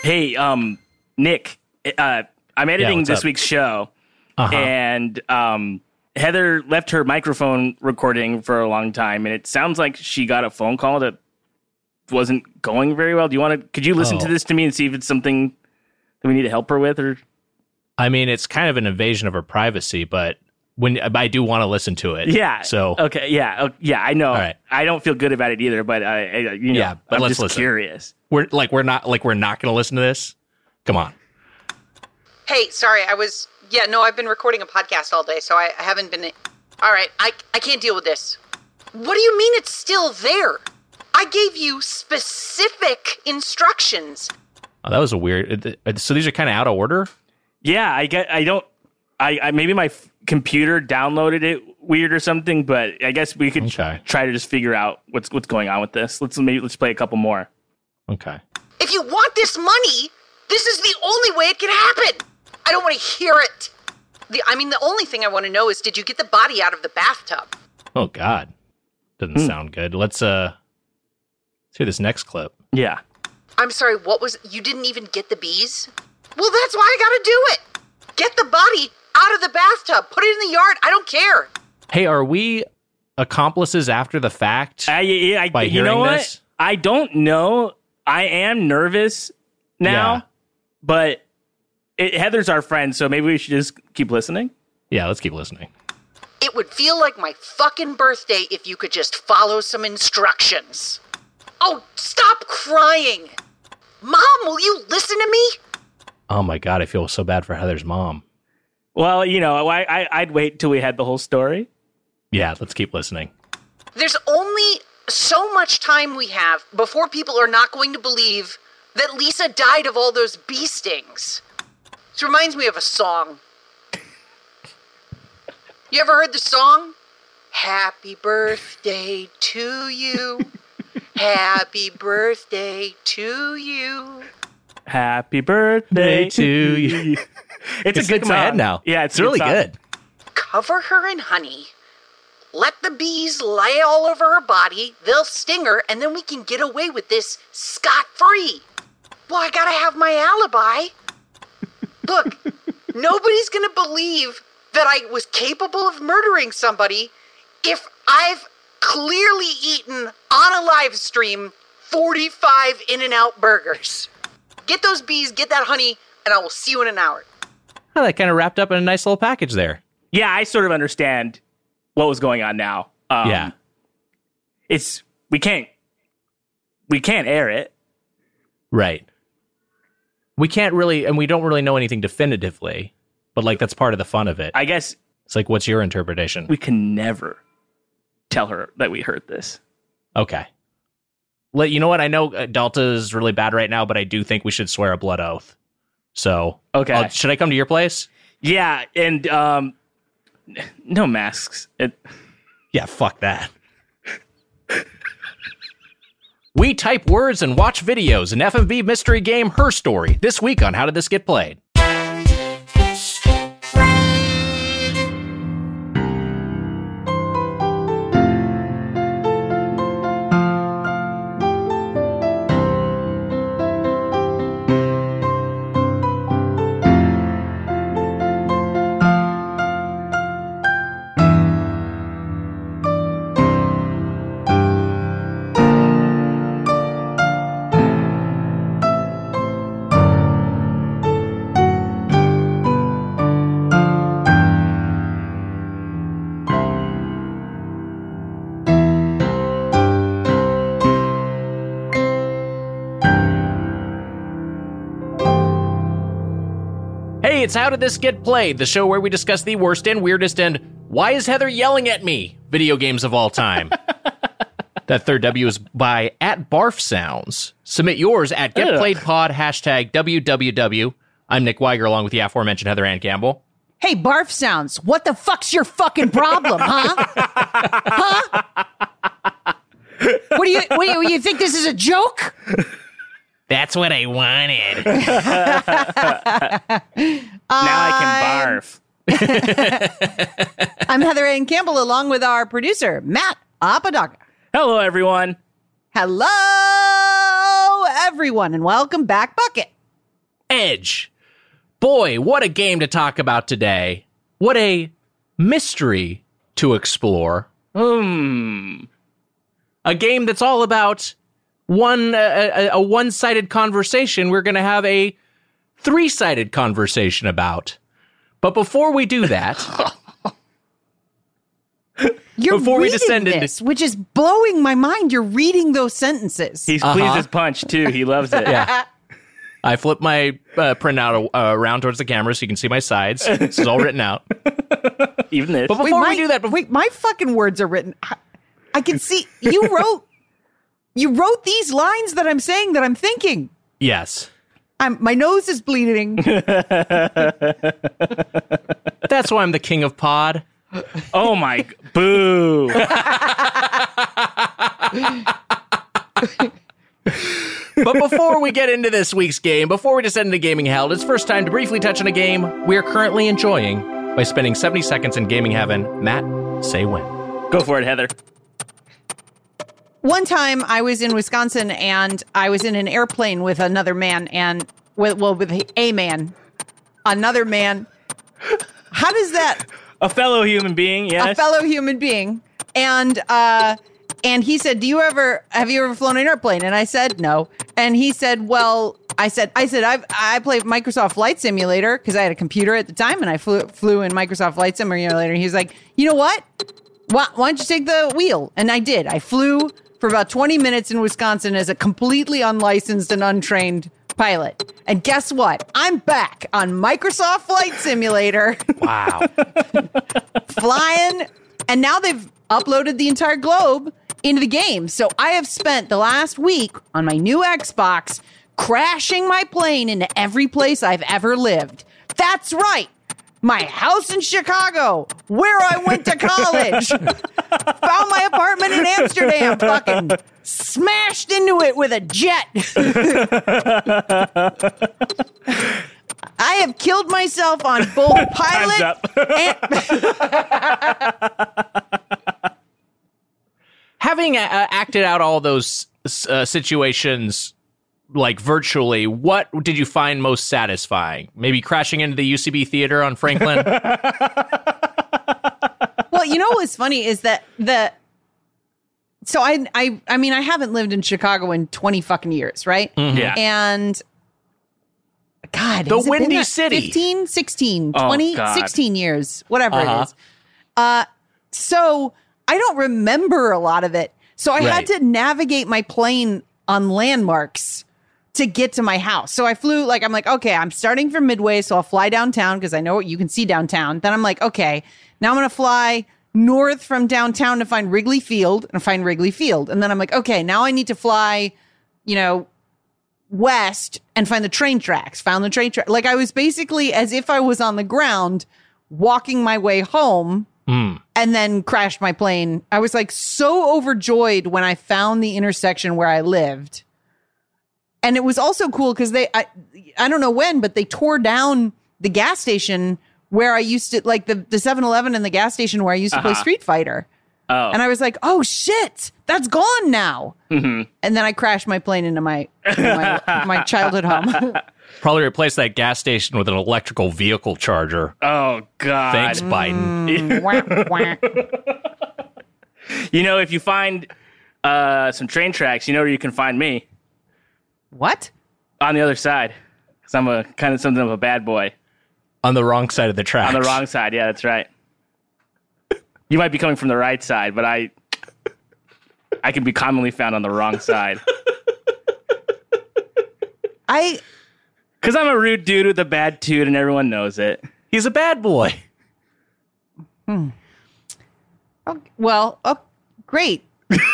Hey, Nick, I'm editing this week's show, and Heather left her microphone recording for a long time, and it sounds like she got a phone call that wasn't going very well. Could you listen to this to me and see if it's something that we need to help her with? Or I mean, it's kind of an invasion of her privacy, but I do want to listen to it. Yeah. So okay. Yeah. I know. All right. I don't feel good about it either, but but I'm let's just listen. curious. We're not going to listen to this. Come on. Hey, sorry, I've been recording a podcast all day, so I haven't been... All right, I can't deal with this. What do you mean it's still there? I gave you specific instructions. Oh, that was a weird... So these are kind of out of order? Yeah, maybe my computer downloaded it weird or something, but I guess we could try to just figure out what's going on with this. Let's play a couple more. Okay. If you want this money, this is the only way it can happen. I don't want to hear it. The only thing I want to know is, did you get the body out of the bathtub? Oh, God. Doesn't sound good. Let's hear this next clip. Yeah. I'm sorry, you didn't even get the bees? Well, that's why I gotta do it. Get the body out of the bathtub. Put it in the yard. I don't care. Hey, are we accomplices after the fact by hearing you know what? this? I don't know. I am nervous now, but Heather's our friend, so maybe we should just keep listening. Yeah, let's keep listening. It would feel like my fucking birthday if you could just follow some instructions. Oh, stop crying. Mom, will you listen to me? Oh my God, I feel so bad for Heather's mom. Well, I'd wait till we had the whole story. Yeah, let's keep listening. There's only so much time we have before people are not going to believe that Lisa died of all those bee stings. This reminds me of a song. You ever heard the song? Happy birthday to you. Happy birthday to you. Happy birthday to you. It's a good song. In my head now. Yeah, it's really good. Cover her in honey. Let the bees lay all over her body. They'll sting her, and then we can get away with this scot-free. Well, I gotta have my alibi. Look, nobody's gonna believe that I was capable of murdering somebody if I've clearly eaten on a live stream 45 In-N-Out burgers. Get those bees, get that honey, and I will see you in an hour. Oh, that kind of wrapped up in a nice little package there. Yeah, I sort of understand what was going on now. We can't air it. Right. We can't really, and we don't really know anything definitively, but that's part of the fun of it. I guess it's what's your interpretation? We can never tell her that we heard this. Okay. You know what? I know Delta is really bad right now, but I do think we should swear a blood oath. So, okay. Should I come to your place? Yeah, and no masks. Yeah, fuck that. We type words and watch videos in FMV mystery game Her Story. This week on How Did This Get Played? It's How Did This Get Played, the show where we discuss the worst and weirdest and why is Heather yelling at me video games of all time. That third W is by @BarfSounds. Submit yours at GetPlayedPod, #WWW. I'm Nick Weiger, along with the aforementioned Heather Ann Campbell. Hey, Barf Sounds, what the fuck's your fucking problem, huh? Huh? What do you think this is a joke? That's what I wanted. Now I can barf. I'm Heather Ann Campbell, along with our producer, Matt Apodaca. Hello, everyone. Hello, everyone, and welcome back, Bucket. Edge. Boy, what a game to talk about today. What a mystery to explore. A game that's all about a one-sided conversation we're going to have a three-sided conversation about. But before we do that... You're before we reading descend this, into... which is blowing my mind. You're reading those sentences. He's pleased as punch, too. He loves it. Yeah. I flip my printout around towards the camera so you can see my sides. This is all written out. Even this. But before we do that... Wait, my fucking words are written. I can see... You wrote these lines that I'm saying that I'm thinking. Yes. My nose is bleeding. That's why I'm the king of pod. Oh my... Boo. But before we get into this week's game, before we descend into gaming hell, it's first time to briefly touch on a game we are currently enjoying by spending 70 seconds in gaming heaven. Matt, say when. Go for it, Heather. One time I was in Wisconsin and I was in an airplane with another man and with a man, another man. How does that? A fellow human being, yes. A fellow human being. And he said, have you ever flown an airplane? And I said, no. And he said, well, I play Microsoft Flight Simulator because I had a computer at the time and I flew in Microsoft Flight Simulator. And he was like, you know what? Why don't you take the wheel? And I did. I flew for about 20 minutes in Wisconsin as a completely unlicensed and untrained pilot. And guess what? I'm back on Microsoft Flight Simulator. Wow. Flying. And now they've uploaded the entire globe into the game. So I have spent the last week on my new Xbox crashing my plane into every place I've ever lived. That's right. My house in Chicago, where I went to college. Found my apartment in Amsterdam, fucking smashed into it with a jet. I have killed myself on both pilot and... Having acted out all those situations, like virtually, what did you find most satisfying? Maybe crashing into the UCB theater on Franklin? Well, you know what's funny is that so I mean, I haven't lived in Chicago in 20 fucking years, right? Mm-hmm. Yeah. And God, the Windy City. 15, 16, 20, 16 years, whatever it is. So I don't remember a lot of it. So I had to navigate my plane on landmarks to get to my house. So I flew, I'm like, okay, I'm starting from Midway, so I'll fly downtown because I know what you can see downtown. Then I'm like, okay, now I'm going to fly north from downtown to find Wrigley Field and find Wrigley Field. And then I'm like, okay, now I need to fly, west and find the train tracks. Found the train track. Like I was basically as if I was on the ground walking my way home. And then crashed my plane. I was so overjoyed when I found the intersection where I lived. And it was also cool because I don't know when, but they tore down the gas station where I used to, the 7-Eleven and the gas station where I used to play Street Fighter. Oh. And I was like, oh shit, that's gone now. Mm-hmm. And then I crashed my plane into my childhood home. Probably replace that gas station with an electrical vehicle charger. Oh, God. Thanks, Biden. If you find some train tracks, you know where you can find me. What? On the other side. Because I'm a kind of something of a bad boy. On the wrong side of the tracks. On the wrong side, yeah, that's right. You might be coming from the right side, but I can be commonly found on the wrong side. Because I'm a rude dude with a bad toot and everyone knows it. He's a bad boy. Oh, well, great.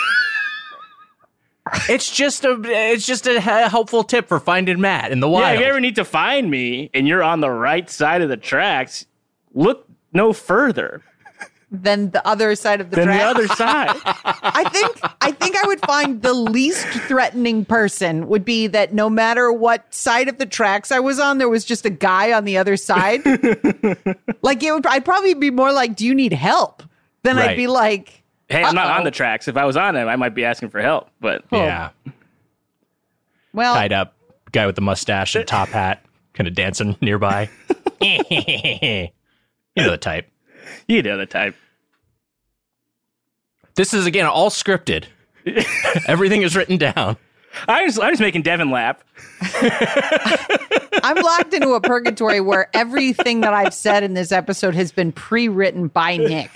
It's just a helpful tip for finding Matt in the wild. Yeah, if you ever need to find me and you're on the right side of the tracks, look no further than the other side of the track. The other side. I think I would find the least threatening person would be that no matter what side of the tracks I was on, there was just a guy on the other side. I'd probably be more like, do you need help? Then I'd be like, hey, I'm not on the tracks. If I was on them, I might be asking for help. But yeah. Well, tied up guy with the mustache and top hat. kind of dancing nearby. You know the type. You know the type. This is, again, all scripted. Everything is written down. I'm just making Devin laugh. I'm locked into a purgatory where everything that I've said in this episode has been pre-written by Nick.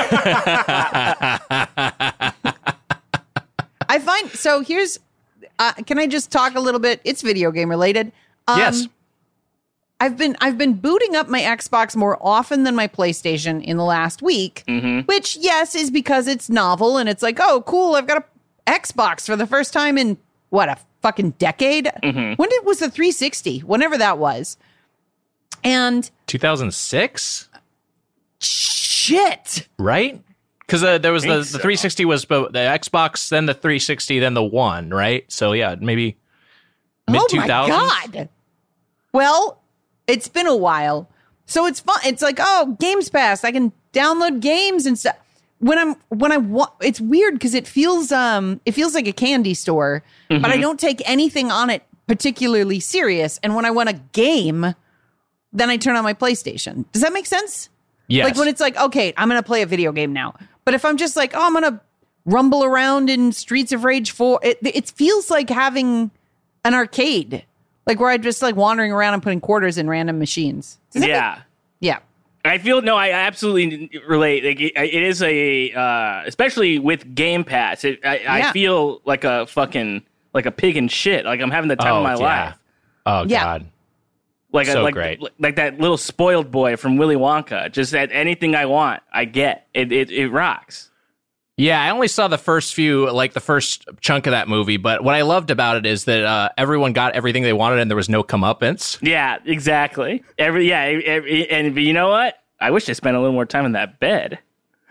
I find, so here's, can I just talk a little bit? It's video game related. Yes. I've been booting up my Xbox more often than my PlayStation in the last week, which, yes, is because it's novel and it's like, oh, cool, I've got a Xbox for the first time in, what, a fucking decade? When was the 360? Whenever that was. And 2006? Shit. Right? Because there was the 360 was the Xbox, then the 360, then the One, right? So, yeah, maybe mid-2000s. Oh, my God. Well, it's been a while. So it's fun. It's like, oh, Games Pass. I can download games and stuff. It's weird because it feels like a candy store, but I don't take anything on it particularly serious. And when I want a game, then I turn on my PlayStation. Does that make sense? Yes. Like when it's like, okay, I'm going to play a video game now. But if I'm just like, oh, I'm going to rumble around in Streets of Rage 4, it feels like having an arcade. Like where I'm just like wandering around and putting quarters in random machines. Yeah. Yeah. I absolutely relate. Like, it is especially with Game Pass. I feel like a fucking, like a pig in shit. Like I'm having the time of my life. Oh, God. Great. Like that little spoiled boy from Willy Wonka. Just that anything I want, I get. It rocks. Yeah, I only saw the first chunk of that movie, but what I loved about it is that everyone got everything they wanted and there was no comeuppance. Yeah, exactly. And you know what? I wish I spent a little more time in that bed.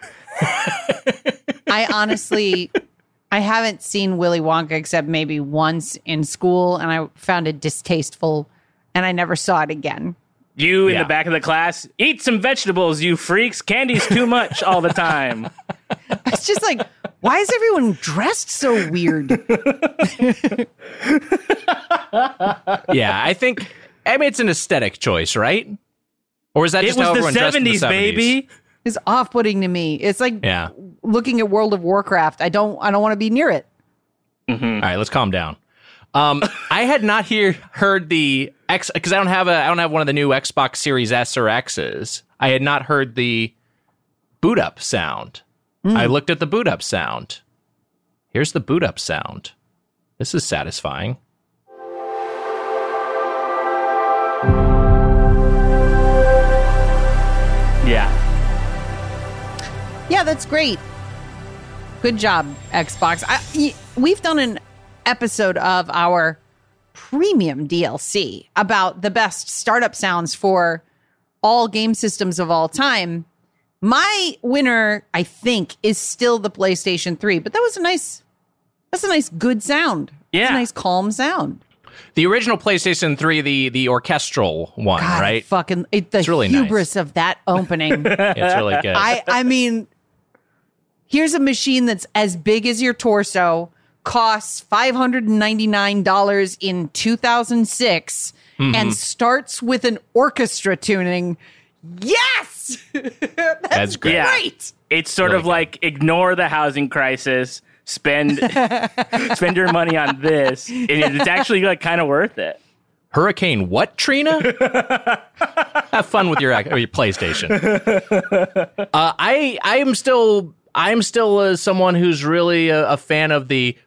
I honestly, I haven't seen Willy Wonka except maybe once in school, and I found it distasteful, and I never saw it again. You in the back of the class, eat some vegetables, you freaks. Candy's too much all the time. It's just like, why is everyone dressed so weird? Yeah, I mean, it's an aesthetic choice, right? Or is that just how everyone dressed in the 70s? Baby. It's off-putting to me. It's like looking at World of Warcraft. I don't want to be near it. All right, let's calm down. I had not heard the X because I don't have one of the new Xbox Series S or X's. I had not heard the boot up sound. I looked at the boot up sound. Here's the boot up sound. This is satisfying. Yeah, that's great. Good job, Xbox. We've done an episode of our premium DLC about the best startup sounds for all game systems of all time. My winner, I think, is still the PlayStation 3, but that's a nice good sound. Yeah. It's a nice calm sound. The original PlayStation 3, the orchestral one, God, right? It's really hubris of that opening. It's really good. I mean, here's a machine that's as big as your torso, costs $599 in 2006, and starts with an orchestra tuning. Yes! That's great. Yeah. It's sort of like, ignore the housing crisis, spend your money on this, and it's actually like kind of worth it. Hurricane what, Trina? Have fun with your PlayStation. I'm still someone who's really a fan of the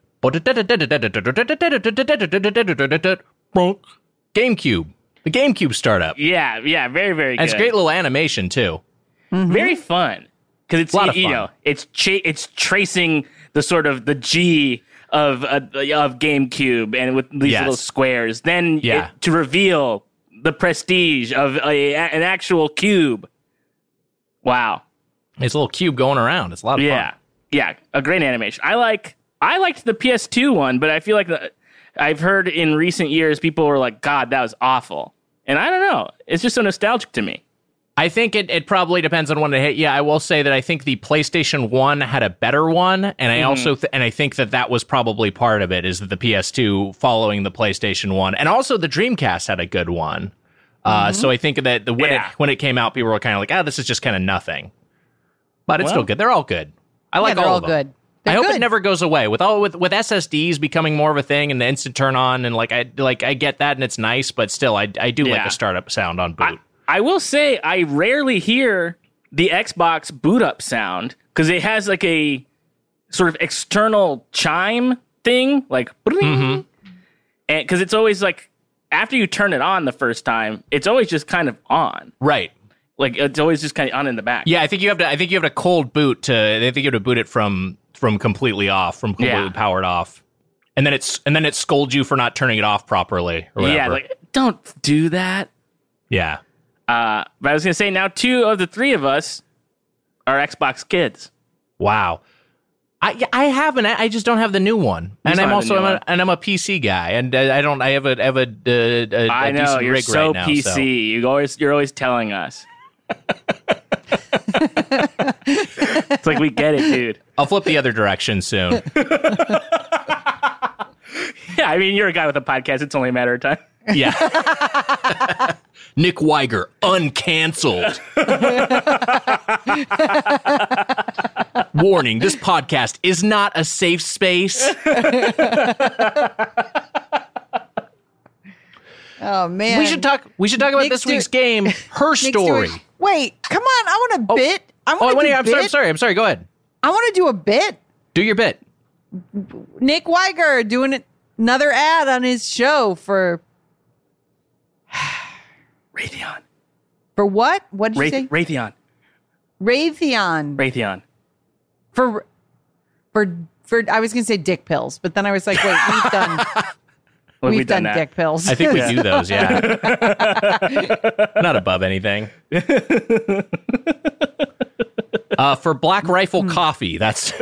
GameCube. The GameCube startup. Yeah, very, very good. And it's a great little animation, too. Very fun. Because it's, it's tracing the sort of the G of GameCube and with these little squares. Then to reveal the prestige of an actual cube. Wow. It's a little cube going around. It's a lot of fun. Yeah, a great animation. I liked the PS2 one, but I feel like I've heard in recent years people were like, God, that was awful. And I don't know. It's just so nostalgic to me. I think it probably depends on when it hit. Yeah, I will say that I think the PlayStation 1 had a better one, and I also and I think that was probably part of it, is that the PS2 following the PlayStation 1, and also the Dreamcast had a good one. So I think that when it came out, people were kind of like, this is just kind of nothing. But it's still good. They're all good. I like all of them. Good. I hope it never goes away. With SSDs becoming more of a thing and the instant turn on, and I get that and it's nice, but still I do like the startup sound on boot. I will say I rarely hear the Xbox boot up sound because it has like a sort of external chime thing, and because it's always like after you turn it on the first time, it's always just kind of on, right? Like it's always just kind of on in the back. Yeah, I think you have to cold boot I think you have to boot it from completely off, from completely powered off, and then it scolds you for not turning it off properly or whatever. Yeah, like don't do that. Yeah. But I was gonna say now 2 of the 3 of us are Xbox kids. Wow. I haven't. I just don't have the new one, and I'm a PC guy, and I have a I know decent you're rig so right now, PC. So. You're always telling us. It's like we get it, dude. I'll flip the other direction soon. Yeah, I mean you're a guy with a podcast. It's only a matter of time. Yeah. Nick Weiger, uncanceled. Warning, this podcast is not a safe space. Oh, man. We should talk about this week's game, Her Story. Wait, come on. I want a bit. I'm sorry. Go ahead. I want to do a bit. Do your bit. Nick Weiger doing another ad on his show for... Raytheon. For what? What did you say? Raytheon. For I was going to say dick pills, but then I was like, wait, we've done dick pills. I think we do those, yeah. Not above anything. For Black Rifle Coffee, that's...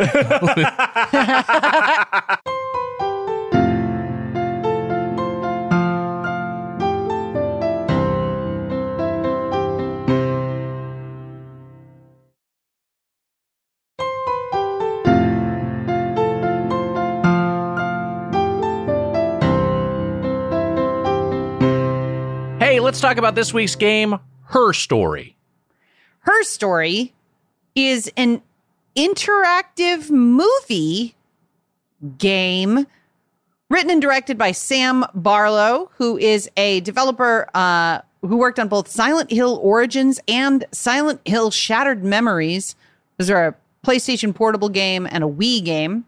Let's talk about this week's game, Her Story. Her Story is an interactive movie game written and directed by Sam Barlow, who is a developer who worked on both Silent Hill Origins and Silent Hill Shattered Memories. Those are a PlayStation Portable game and a Wii game.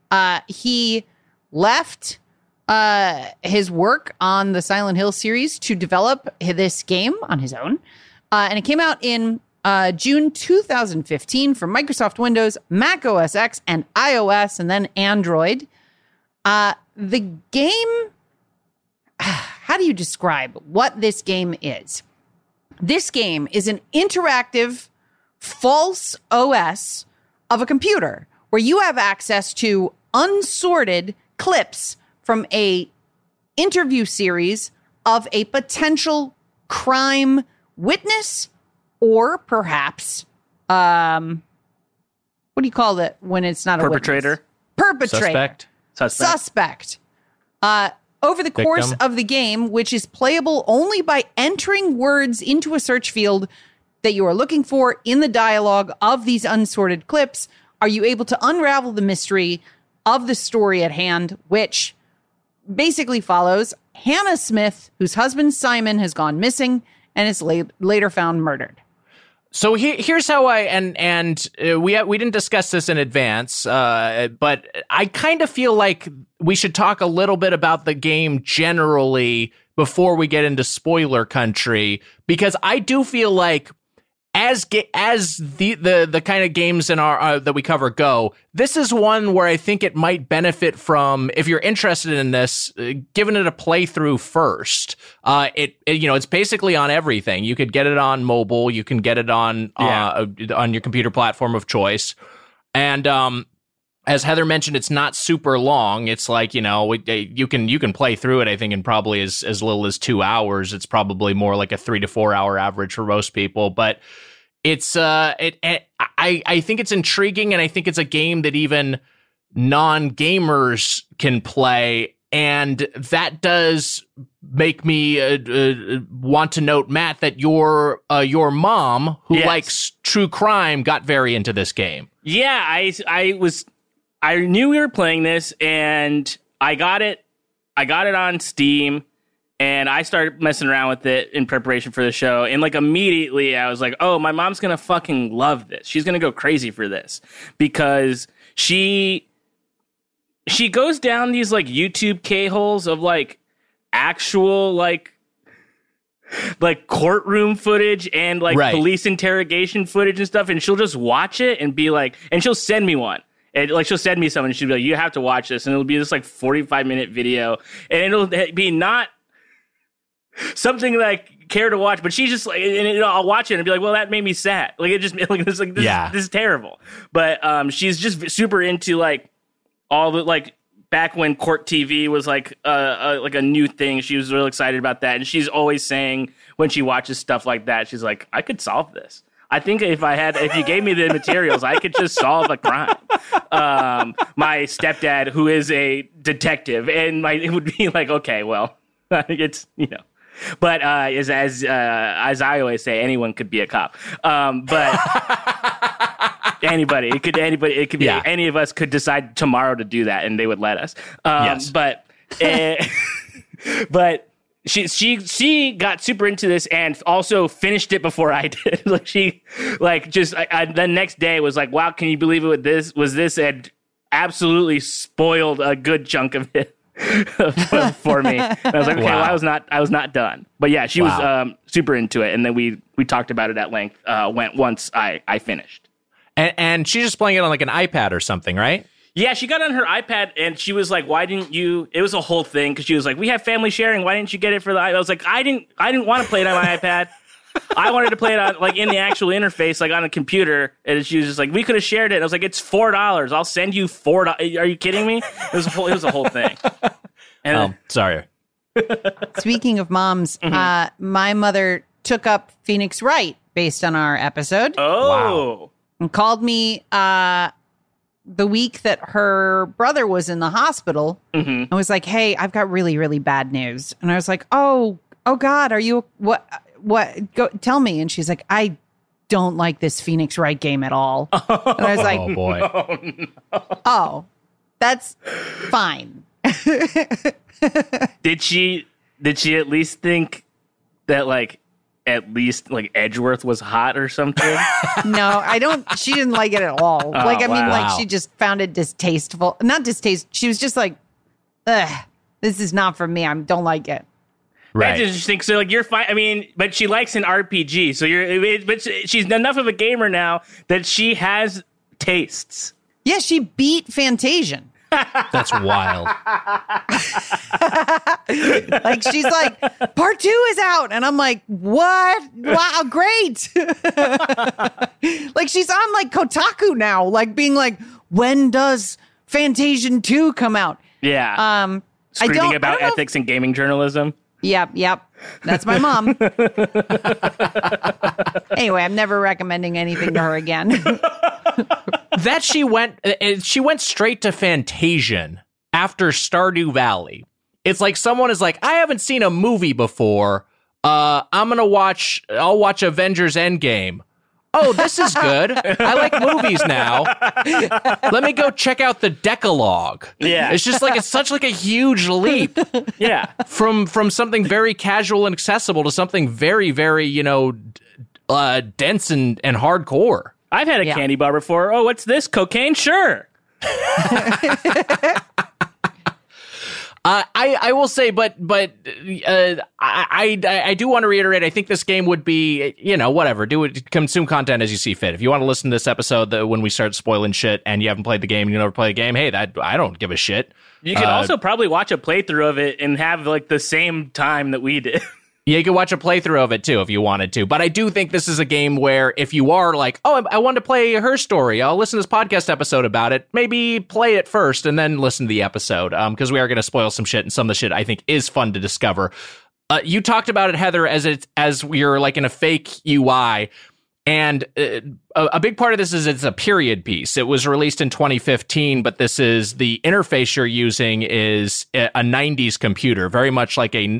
He left his work on the Silent Hill series to develop this game on his own. And it came out in June 2015 for Microsoft Windows, Mac OS X, and iOS, and then Android. The game, how do you describe what this game is? This game is an interactive false OS of a computer where you have access to unsorted clips from a interview series of a potential crime witness, or perhaps, what do you call it when it's not perpetrator? A perpetrator. Suspect. Over the course of the game, which is playable only by entering words into a search field that you are looking for in the dialogue of these unsorted clips, are you able to unravel the mystery of the story at hand, which basically follows Hannah Smith, whose husband Simon has gone missing and is later found murdered. So here's how we didn't discuss this in advance, but I kind of feel like we should talk a little bit about the game generally before we get into spoiler country, because I do feel like as the kind of games in our that we cover go, this is one where I think it might benefit from, if you're interested in this, giving it a playthrough first. It's basically on everything. You could get it on mobile, you can get it on your computer platform of choice, and as Heather mentioned, it's not super long. It's like, you can play through it, I think, in probably as little as 2 hours. It's probably more like a 3 to 4 hour average for most people, but it's I think it's intriguing, and I think it's a game that even non-gamers can play And that does make me want to note, Matt, that your mom, who likes true crime, got very into this game. Yeah, I knew we were playing this, and I got it on Steam, and I started messing around with it in preparation for the show. And like immediately I was like, oh, my mom's going to fucking love this. She's going to go crazy for this because she goes down these like YouTube K-holes of like actual like courtroom footage and like police interrogation footage and stuff. And she'll just watch it and be like, and she'll send me one. And like she'll send me something and she'll be like, you have to watch this. And it'll be this like 45-minute video. And it'll be not something that I care to watch, but she's just like, and I'll watch it and be like, well, that made me sad. Like it just like this is terrible. But she's just super into like all the like back when Court TV was like a new thing. She was really excited about that, and she's always saying when she watches stuff like that, she's like, I could solve this. I think if you gave me the materials, I could just solve a crime. My stepdad, who is a detective, and it would be like, okay, well, it's, you know. But as I always say, anyone could be a cop. But anybody, it could be any of us could decide tomorrow to do that, and they would let us. Yes. But she got super into this and also finished it before I did. Like she the next day was like, wow, can you believe it? This had absolutely spoiled a good chunk of it. For me, and I was like, okay, well, I was not done, but yeah, she was super into it, and then we talked about it at length. Once I finished, and she's just playing it on like an iPad or something, right? Yeah, she got on her iPad, and she was like, "Why didn't you?" It was a whole thing because she was like, "We have family sharing. Why didn't you get it for the?" I was like, "I didn't want to play it on my iPad. I wanted to play it on like in the actual interface, like on a computer." And she was just like, "We could have shared it." And I was like, "It's $4. I'll send you $4. Are you kidding me?" It was a whole thing. And sorry. Speaking of moms, my mother took up Phoenix Wright based on our episode. Oh, wow. And called me the week that her brother was in the hospital. And was like, "Hey, I've got really, really bad news." And I was like, "Oh God, are you what? Go tell me." And she's like, "I don't like this Phoenix Wright game at all." And I was like, "Oh boy, oh, that's fine." Did she at least think that like at least like Edgeworth was hot or something? No, she didn't like it at all. Like she just found it distasteful. Not distasteful. She was just like, ugh, this is not for me. I don't like it. Right. That's interesting. So like you're fine. I mean, but she likes an RPG. So but she's enough of a gamer now that she has tastes. Yeah, she beat Fantasian. That's wild. Like she's like, part 2 is out, and I'm like, what? Wow, great. Like she's on like Kotaku now, like being like, when does Fantasian 2 come out? Yeah. Screaming about ethics and gaming journalism. Yep. That's my mom. Anyway, I'm never recommending anything to her again. That she went straight to Fantasian after Stardew Valley. It's like someone is like, I haven't seen a movie before. I'll watch Avengers Endgame. Oh, this is good. I like movies now. Let me go check out the Decalogue. Yeah. It's just like, it's such like a huge leap. Yeah. From something very casual and accessible to something very, very, dense and hardcore. I've had a candy bar before. Oh, what's this? Cocaine? Sure. I will say, but I do want to reiterate. I think this game would be, whatever. Consume content as you see fit. If you want to listen to this episode when we start spoiling shit and you haven't played the game, you never play the game. Hey, I don't give a shit. You can also probably watch a playthrough of it and have like the same time that we did. Yeah, you can watch a playthrough of it, too, if you wanted to. But I do think this is a game where if you are like, oh, I want to play her story, I'll listen to this podcast episode about it, maybe play it first and then listen to the episode, because we are going to spoil some shit, and some of the shit I think is fun to discover. You talked about it, Heather, as you're like in a fake UI. And a big part of this is it's a period piece. It was released in 2015, but this is the interface you're using is a 90s computer, very much like a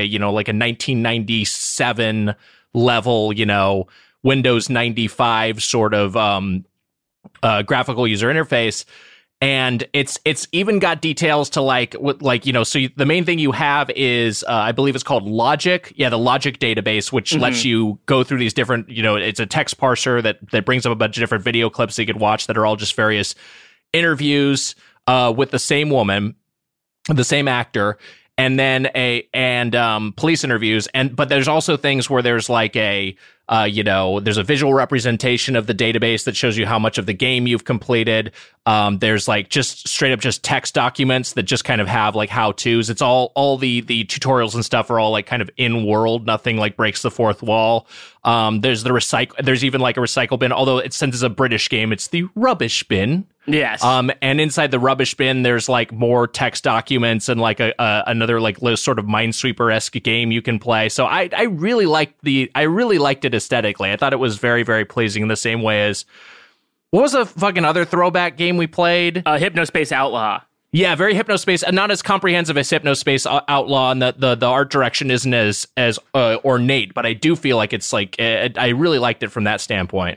1997 level, Windows 95 sort of graphical user interface. And it's even got details to so the main thing you have is, I believe it's called Logic. Yeah, the Logic database, which lets you go through these different, it's a text parser that brings up a bunch of different video clips that you could watch that are all just various interviews with the same woman, the same actor, and then police interviews. But there's also things where there's like there's a visual representation of the database that shows you how much of the game you've completed. There's like just straight up just text documents that just kind of have like how-tos. It's all the tutorials and stuff are all like kind of in world. Nothing like breaks the fourth wall. There's there's even like a recycle bin, although since it's a British game, it's the rubbish bin. Yes. And inside the rubbish bin, there's like more text documents and like another like sort of Minesweeper-esque game you can play. So I really liked it aesthetically. I thought it was very, very pleasing in the same way as, what was the fucking other throwback game we played? Hypnospace Outlaw. Yeah, very Hypnospace, not as comprehensive as Hypnospace Outlaw, and the art direction isn't as ornate, but I do feel like it's like, I really liked it from that standpoint.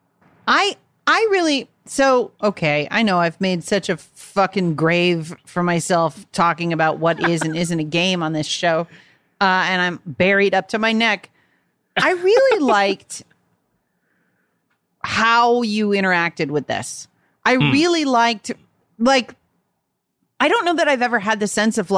Okay, I know I've made such a fucking grave for myself talking about what is and isn't a game on this show, and I'm buried up to my neck. I really liked how you interacted with this. I really liked, I don't know that I've ever had the sense of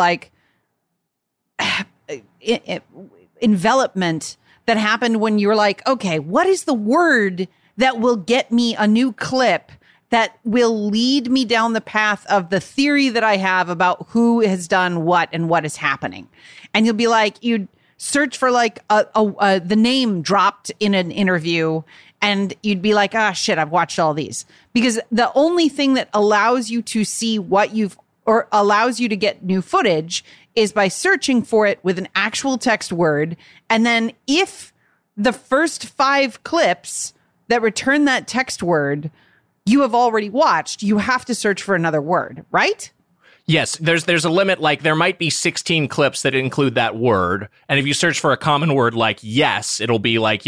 envelopment that happened when you're like, okay, what is the word that will get me a new clip that will lead me down the path of the theory that I have about who has done what and what is happening. And you'll be like, you'd search for like the name dropped in an interview, and you'd be like, shit, I've watched all these. Because the only thing that allows you to see or allows you to get new footage is by searching for it with an actual text word. And then if the first 5 clips that return that text word you have already watched, you have to search for another word, right? Yes, there's a limit. Like there might be 16 clips that include that word, and if you search for a common word like yes, it'll be like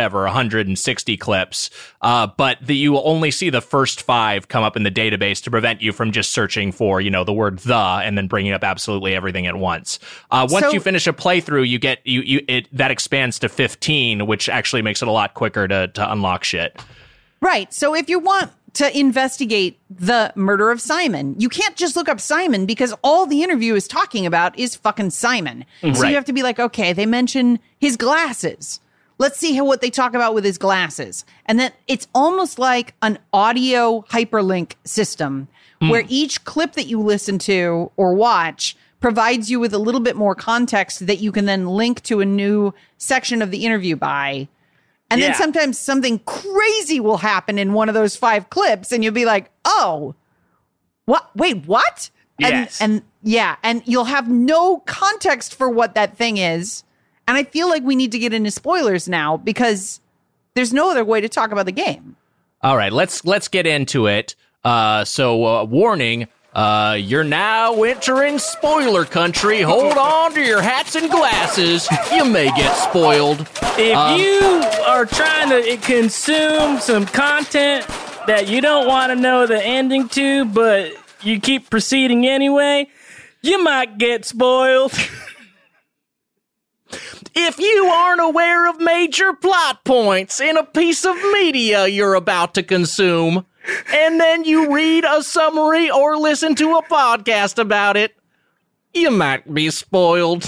160 clips. But you will only see the first 5 come up in the database to prevent you from just searching for the word the and then bringing up absolutely everything at once. Once you finish a playthrough, you get that expands to 15, which actually makes it a lot quicker to unlock shit. Right. So if you want to investigate the murder of Simon, you can't just look up Simon because all the interview is talking about is fucking Simon. Mm-hmm. So you have to be like, okay, they mention his glasses. Let's see what they talk about with his glasses. And then it's almost like an audio hyperlink system where each clip that you listen to or watch provides you with a little bit more context that you can then link to a new section of the interview by. And then sometimes something crazy will happen in one of those 5 clips, and you'll be like, "Oh, what? Wait, what?" Yes. And you'll have no context for what that thing is. And I feel like we need to get into spoilers now because there's no other way to talk about the game. All right, let's get into it. Warning. You're now entering spoiler country. Hold on to your hats and glasses. You may get spoiled. If you are trying to consume some content that you don't want to know the ending to, but you keep proceeding anyway, you might get spoiled. If you aren't aware of major plot points in a piece of media you're about to consume, and then you read a summary or listen to a podcast about it, you might be spoiled.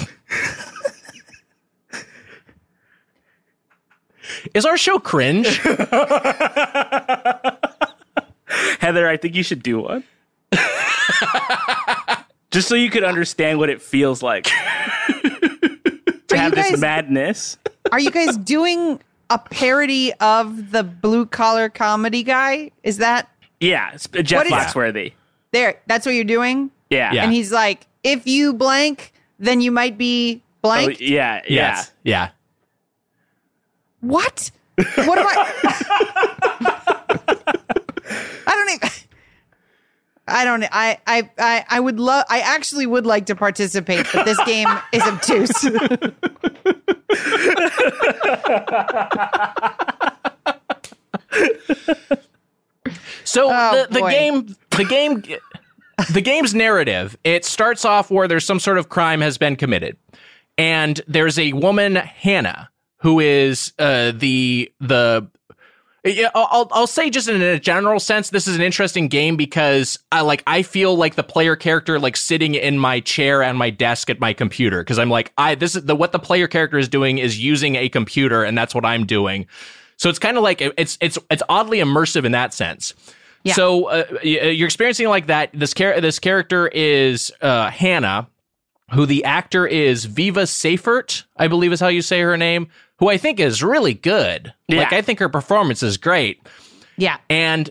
Is our show cringe? Heather, I think you should do one. Just so you could understand what it feels like to have this madness. Are you guys doing a parody of the blue collar comedy guy? Is that? Yeah, it's Jeff Foxworthy. There, that's what you're doing? Yeah. And he's like, if you blank, then you might be blank. Oh, yeah. Yes. Yeah. What? What am I? I would love. I actually would like to participate, but this game is obtuse. So the game's narrative, it starts off where there's some sort of crime has been committed, and there's a woman, Hannah, who is I'll say just in a general sense, this is an interesting game because I feel like the player character like sitting in my chair and my desk at my computer, because I'm like, what the player character is doing is using a computer, and that's what I'm doing. So it's kind of like it's oddly immersive in that sense. Yeah. So you're experiencing like that. This character is Hannah, who the actor is Viva Seifert, I believe is how you say her name, who I think is really good. Yeah. Like, I think her performance is great. Yeah. And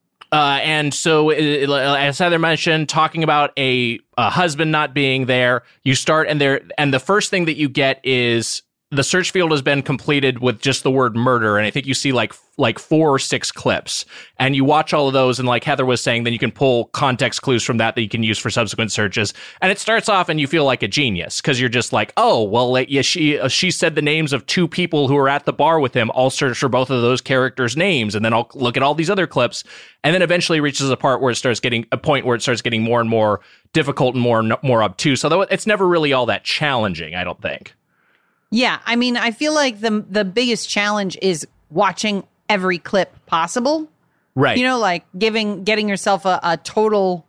so, as Heather mentioned, talking about a husband not being there, you start, and the first thing that you get is the search field has been completed with just the word murder, and I think you see like 4 or 6 clips, and you watch all of those, and like Heather was saying, then you can pull context clues from that you can use for subsequent searches, and it starts off and you feel like a genius, because you're just like, oh, well, yeah, she said the names of 2 people who were at the bar with him, I'll search for both of those characters' names, and then I'll look at all these other clips, and then eventually reaches a point where it starts getting more and more difficult and more obtuse, although it's never really all that challenging, I don't think. Yeah, I mean, I feel like the biggest challenge is watching every clip possible. Right. You know, like getting yourself a total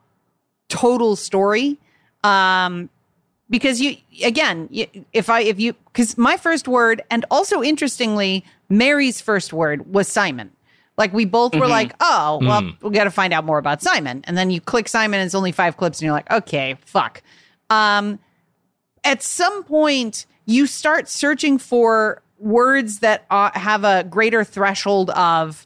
story. Because because my first word, and also interestingly, Mary's first word was Simon. Like, we both were like, oh, well, we got to find out more about Simon. And then you click Simon and it's only 5 clips and you're like, okay, fuck. At some point, you start searching for words that have a greater threshold of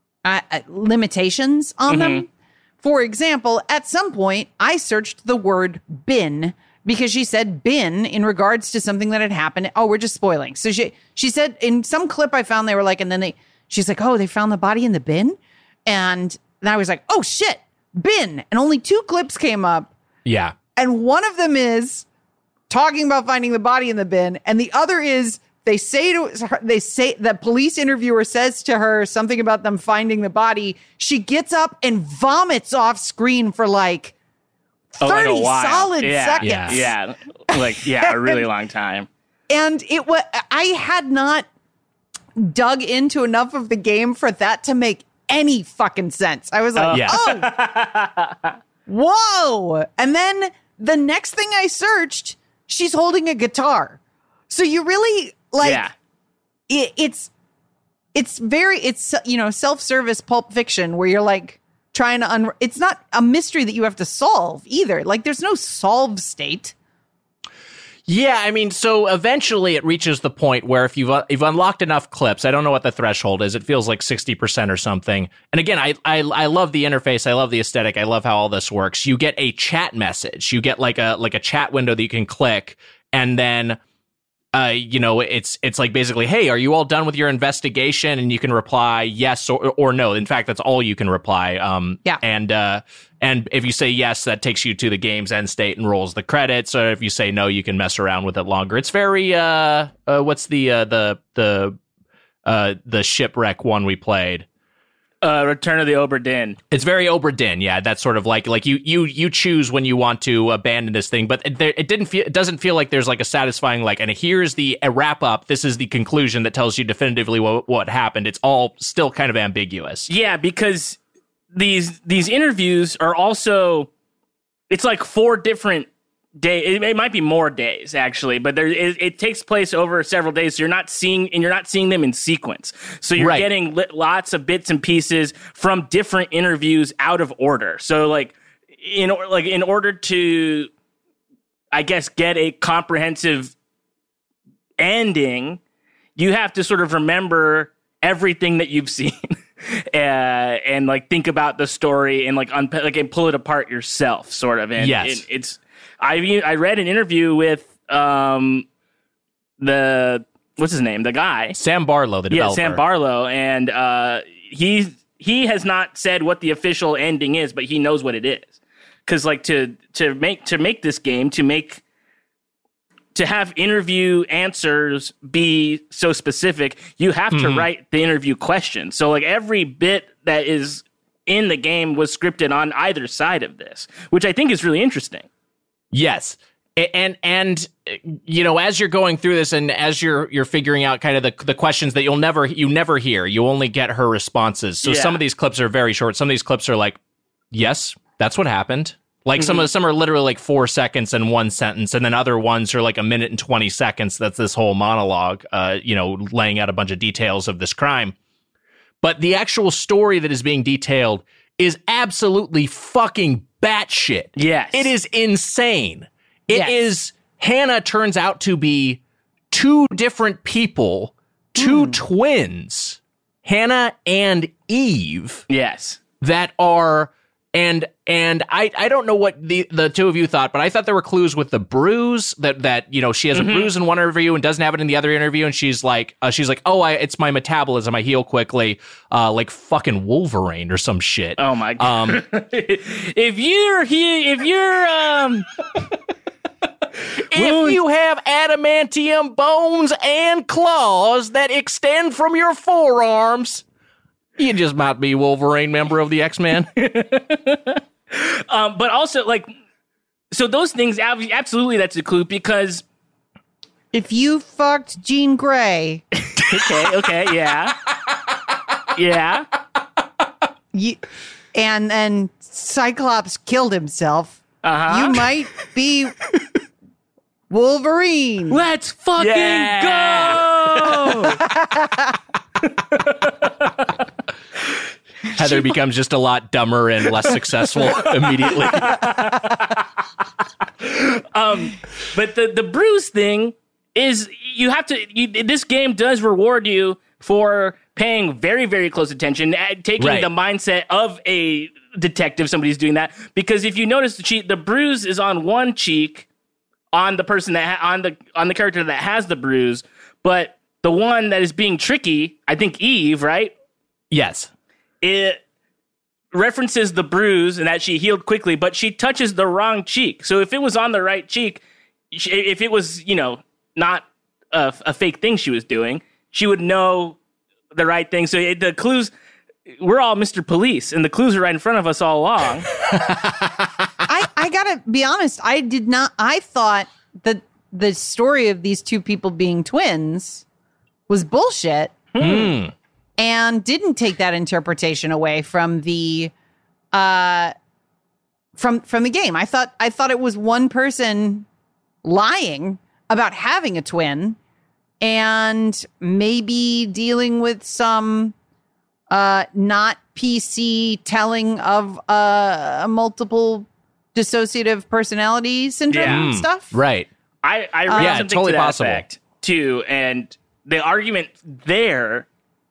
limitations on them. For example, at some point, I searched the word bin because she said bin in regards to something that had happened. Oh, we're just spoiling. So she said in some clip I found, they were like, and then she's like, oh, they found the body in the bin? And then I was like, oh, shit, bin. And only 2 clips came up. Yeah. And one of them is talking about finding the body in the bin, and the other is they say the police interviewer says to her something about them finding the body. She gets up and vomits off screen for like 30 solid seconds. Yeah. A really long time. And I had not dug into enough of the game for that to make any fucking sense. I was like, oh, whoa. And then the next thing I searched, she's holding a guitar. So you really it's self-service Pulp Fiction where you're like trying to it's not a mystery that you have to solve either. Like, there's no solve state. Yeah, I mean, so eventually it reaches the point where if you've unlocked enough clips, I don't know what the threshold is, it feels like 60% or something. And again, I love the interface, I love the aesthetic, I love how all this works. You get a chat message, you get like a chat window that you can click, and then it's like basically, hey, are you all done with your investigation? And you can reply yes or no. In fact, that's all you can reply. And if you say yes, that takes you to the game's end state and rolls the credits. Or if you say no, you can mess around with it longer. It's very what's the shipwreck one we played? Return of the Obra Dinn. It's very Obra Dinn, yeah. That's sort of like you choose when you want to abandon this thing, but it doesn't feel like there's like a satisfying like, and here's the wrap up. This is the conclusion that tells you definitively what happened. It's all still kind of ambiguous. Yeah, because these interviews are also, it's like 4 different days. It might be more days actually, but it takes place over several days. So you're not seeing them in sequence. So you're getting lots of bits and pieces from different interviews out of order. So like in order to, I guess, get a comprehensive ending, you have to sort of remember everything that you've seen. And like think about the story and like and pull it apart yourself, sort of. And I read an interview with the what's his name? The guy. Sam Barlow, the developer. Yeah, Sam Barlow. And he has not said what the official ending is, but he knows what it is. Because like to make this game, to have interview answers be so specific, you have to write the interview question. So like every bit that is in the game was scripted on either side of this, which I think is really interesting. Yes. And you know, as you're going through this and as you're figuring out kind of the questions that you never hear, you only get her responses. So some of these clips are very short. Some of these clips are like, yes, that's what happened. Like some are literally like 4 seconds and one sentence, and then other ones are like a minute and 20 seconds. That's this whole monologue, you know, laying out a bunch of details of this crime. But the actual story that is being detailed is absolutely fucking batshit. Yes. It is insane. It is, Hannah turns out to be two different people, two twins, Hannah and Eve. Yes. That are, and I don't know what the two of you thought, but I thought there were clues with the bruise that you know, she has a bruise in one interview and doesn't have it in the other interview, and she's like, oh, it's my metabolism, I heal quickly, like fucking Wolverine or some shit. Oh my god! if you have adamantium bones and claws that extend from your forearms, you just might be Wolverine, member of the X-Men. But also, like, so those things, absolutely, that's a clue, because if you fucked Jean Grey, okay, yeah, and then Cyclops killed himself, you might be Wolverine. Let's fucking go! Heather becomes just a lot dumber and less successful immediately. But the bruise thing is, you have to. This game does reward you for paying very, very close attention, taking the mindset of a detective. Somebody's doing that, because if you notice, the bruise is on one cheek on the person on the character that has the bruise, but the one that is being tricky, I think Eve, right? Yes. It references the bruise and that she healed quickly, but she touches the wrong cheek. So if it was on the right cheek, if it was, you know, not a fake thing she was doing, she would know the right thing. So the clues, we're all Mr. Police, and the clues are right in front of us all along. I gotta be honest, I thought that the story of these two people being twins was bullshit. And didn't take that interpretation away from the from the game. I thought it was one person lying about having a twin and maybe dealing with some not PC telling of a multiple dissociative personality syndrome stuff. Right. I read something totally to that possible. effect too, and the argument there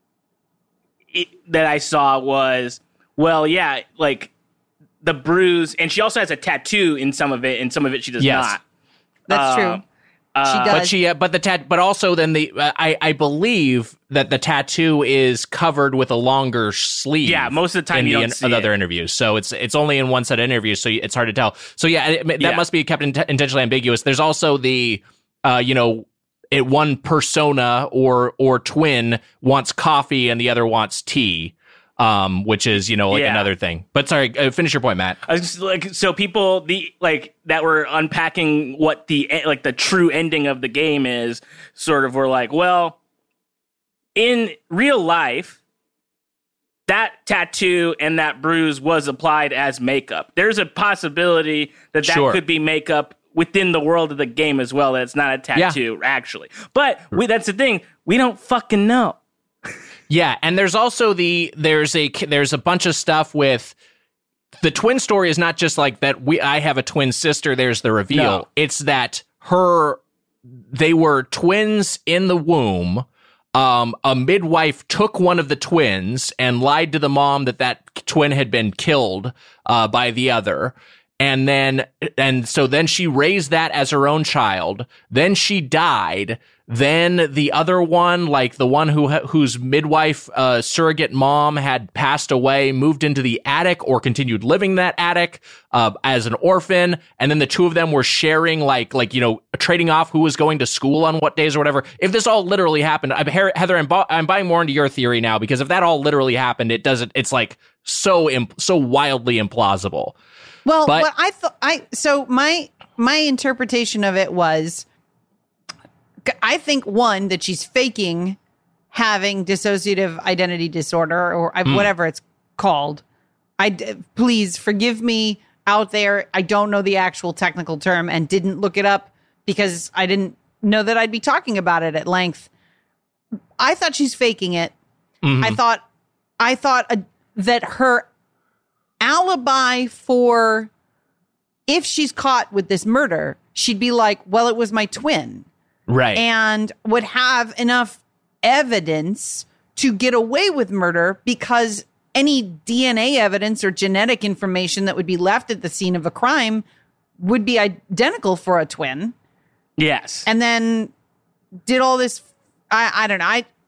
that I saw was, well, yeah, like the bruise, and she also has a tattoo in some of it, and some of it she does not. That's true. She does. But also then I believe that the tattoo is covered with a longer sleeve. Yeah, most of the time you don't see other it. Interviews, so it's only in one set of interviews, so it's hard to tell. So that must be kept intentionally ambiguous. There's also the one persona or twin wants coffee and the other wants tea, which is another thing. But sorry, finish your point, Matt. I was just like, so people that were unpacking what the true ending of the game is, sort of were like, well, in real life, that tattoo and that bruise was applied as makeup. There's a possibility that could be makeup within the world of the game as well. That it's not a tattoo, actually. But that's the thing. We don't fucking know. Yeah, and there's also there's a bunch of stuff with the twin story. Is not just like that. I have a twin sister. There's the reveal. No. It's that they were twins in the womb. A midwife took one of the twins and lied to the mom that twin had been killed by the other. And so then she raised that as her own child. Then she died. Then the other one, like the one whose midwife, surrogate mom had passed away, moved into the attic or continued living in that attic, as an orphan. And then the two of them were sharing, trading off who was going to school on what days or whatever. If this all literally happened, Heather, I'm buying more into your theory now, because if that all literally happened, it's like so wildly implausible. Well, what I thought, so my interpretation of it was, I think, one, that she's faking having dissociative identity disorder, or whatever it's called. Please forgive me out there. I don't know the actual technical term and didn't look it up because I didn't know that I'd be talking about it at length. I thought she's faking it. Mm-hmm. I thought that her alibi for if she's caught with this murder, she'd be like, well, it was my twin. Right. And would have enough evidence to get away with murder, because any DNA evidence or genetic information that would be left at the scene of a crime would be identical for a twin. Yes. And then did all this. I don't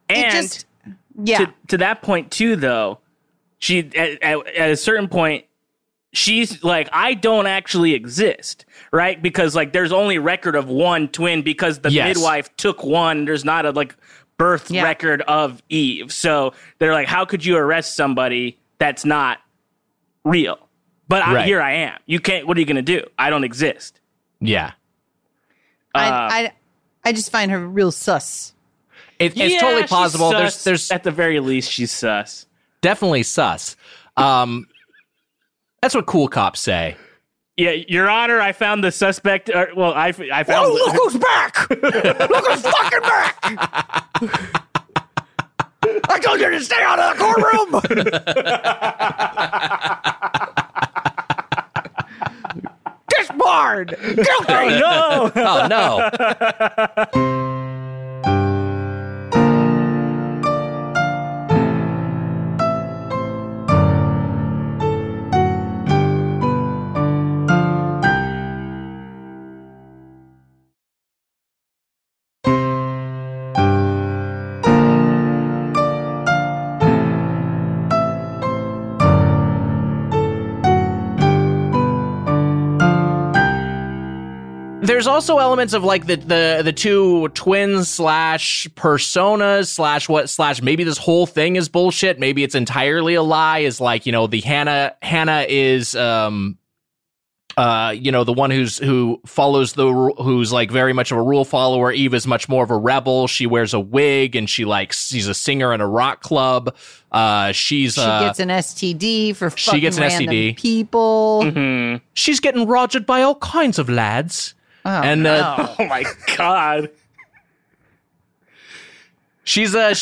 know. To that point too, though, she at a certain point, she's like, I don't actually exist, right? Because like there's only record of one twin because the midwife took one. There's not a birth record of Eve. So they're like, how could you arrest somebody that's not real? But here I am. You can't. What are you going to do? I don't exist. Yeah. I just find her real sus. It's totally plausible. There's at the very least, she's sus. Definitely sus. That's what cool cops say. Yeah, Your Honor, I found the suspect. I found. Oh, look who's back! Look who's fucking back! I told you to stay out of the courtroom. Disbarred. Guilty. Oh no! Oh no! There's also elements of like the two twins / personas / maybe this whole thing is bullshit. Maybe it's entirely a lie. Is like, the Hannah is the one who follows who's like very much of a rule follower. Eve is much more of a rebel. She wears a wig and she's a singer in a rock club. She gets an STD for fucking random people. Mm-hmm. She's getting rogered by all kinds of lads. Oh, no. Oh my God. She's a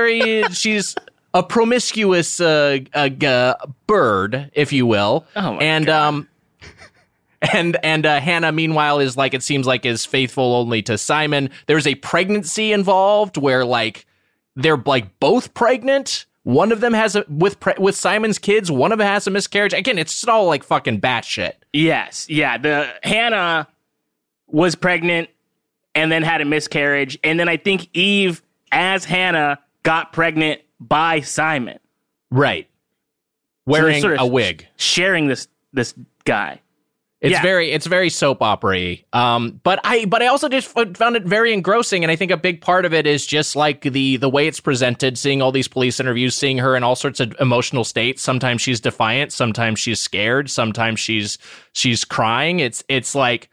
promiscuous bird, if you will. Oh my God. And Hannah, meanwhile, is like, it seems like, is faithful only to Simon. There's a pregnancy involved where like they're like both pregnant. One of them has with Simon's kids. One of them has a miscarriage. Again, it's all like fucking batshit. Yes, yeah. The Hannah was pregnant and then had a miscarriage, and then I think Eve, as Hannah, got pregnant by Simon. Right. Wearing a wig, sharing this guy. It's very soap opera-y. But I also just found it very engrossing, and I think a big part of it is just like the way it's presented, seeing all these police interviews, seeing her in all sorts of emotional states. Sometimes she's defiant, sometimes she's scared, sometimes she's crying. It's like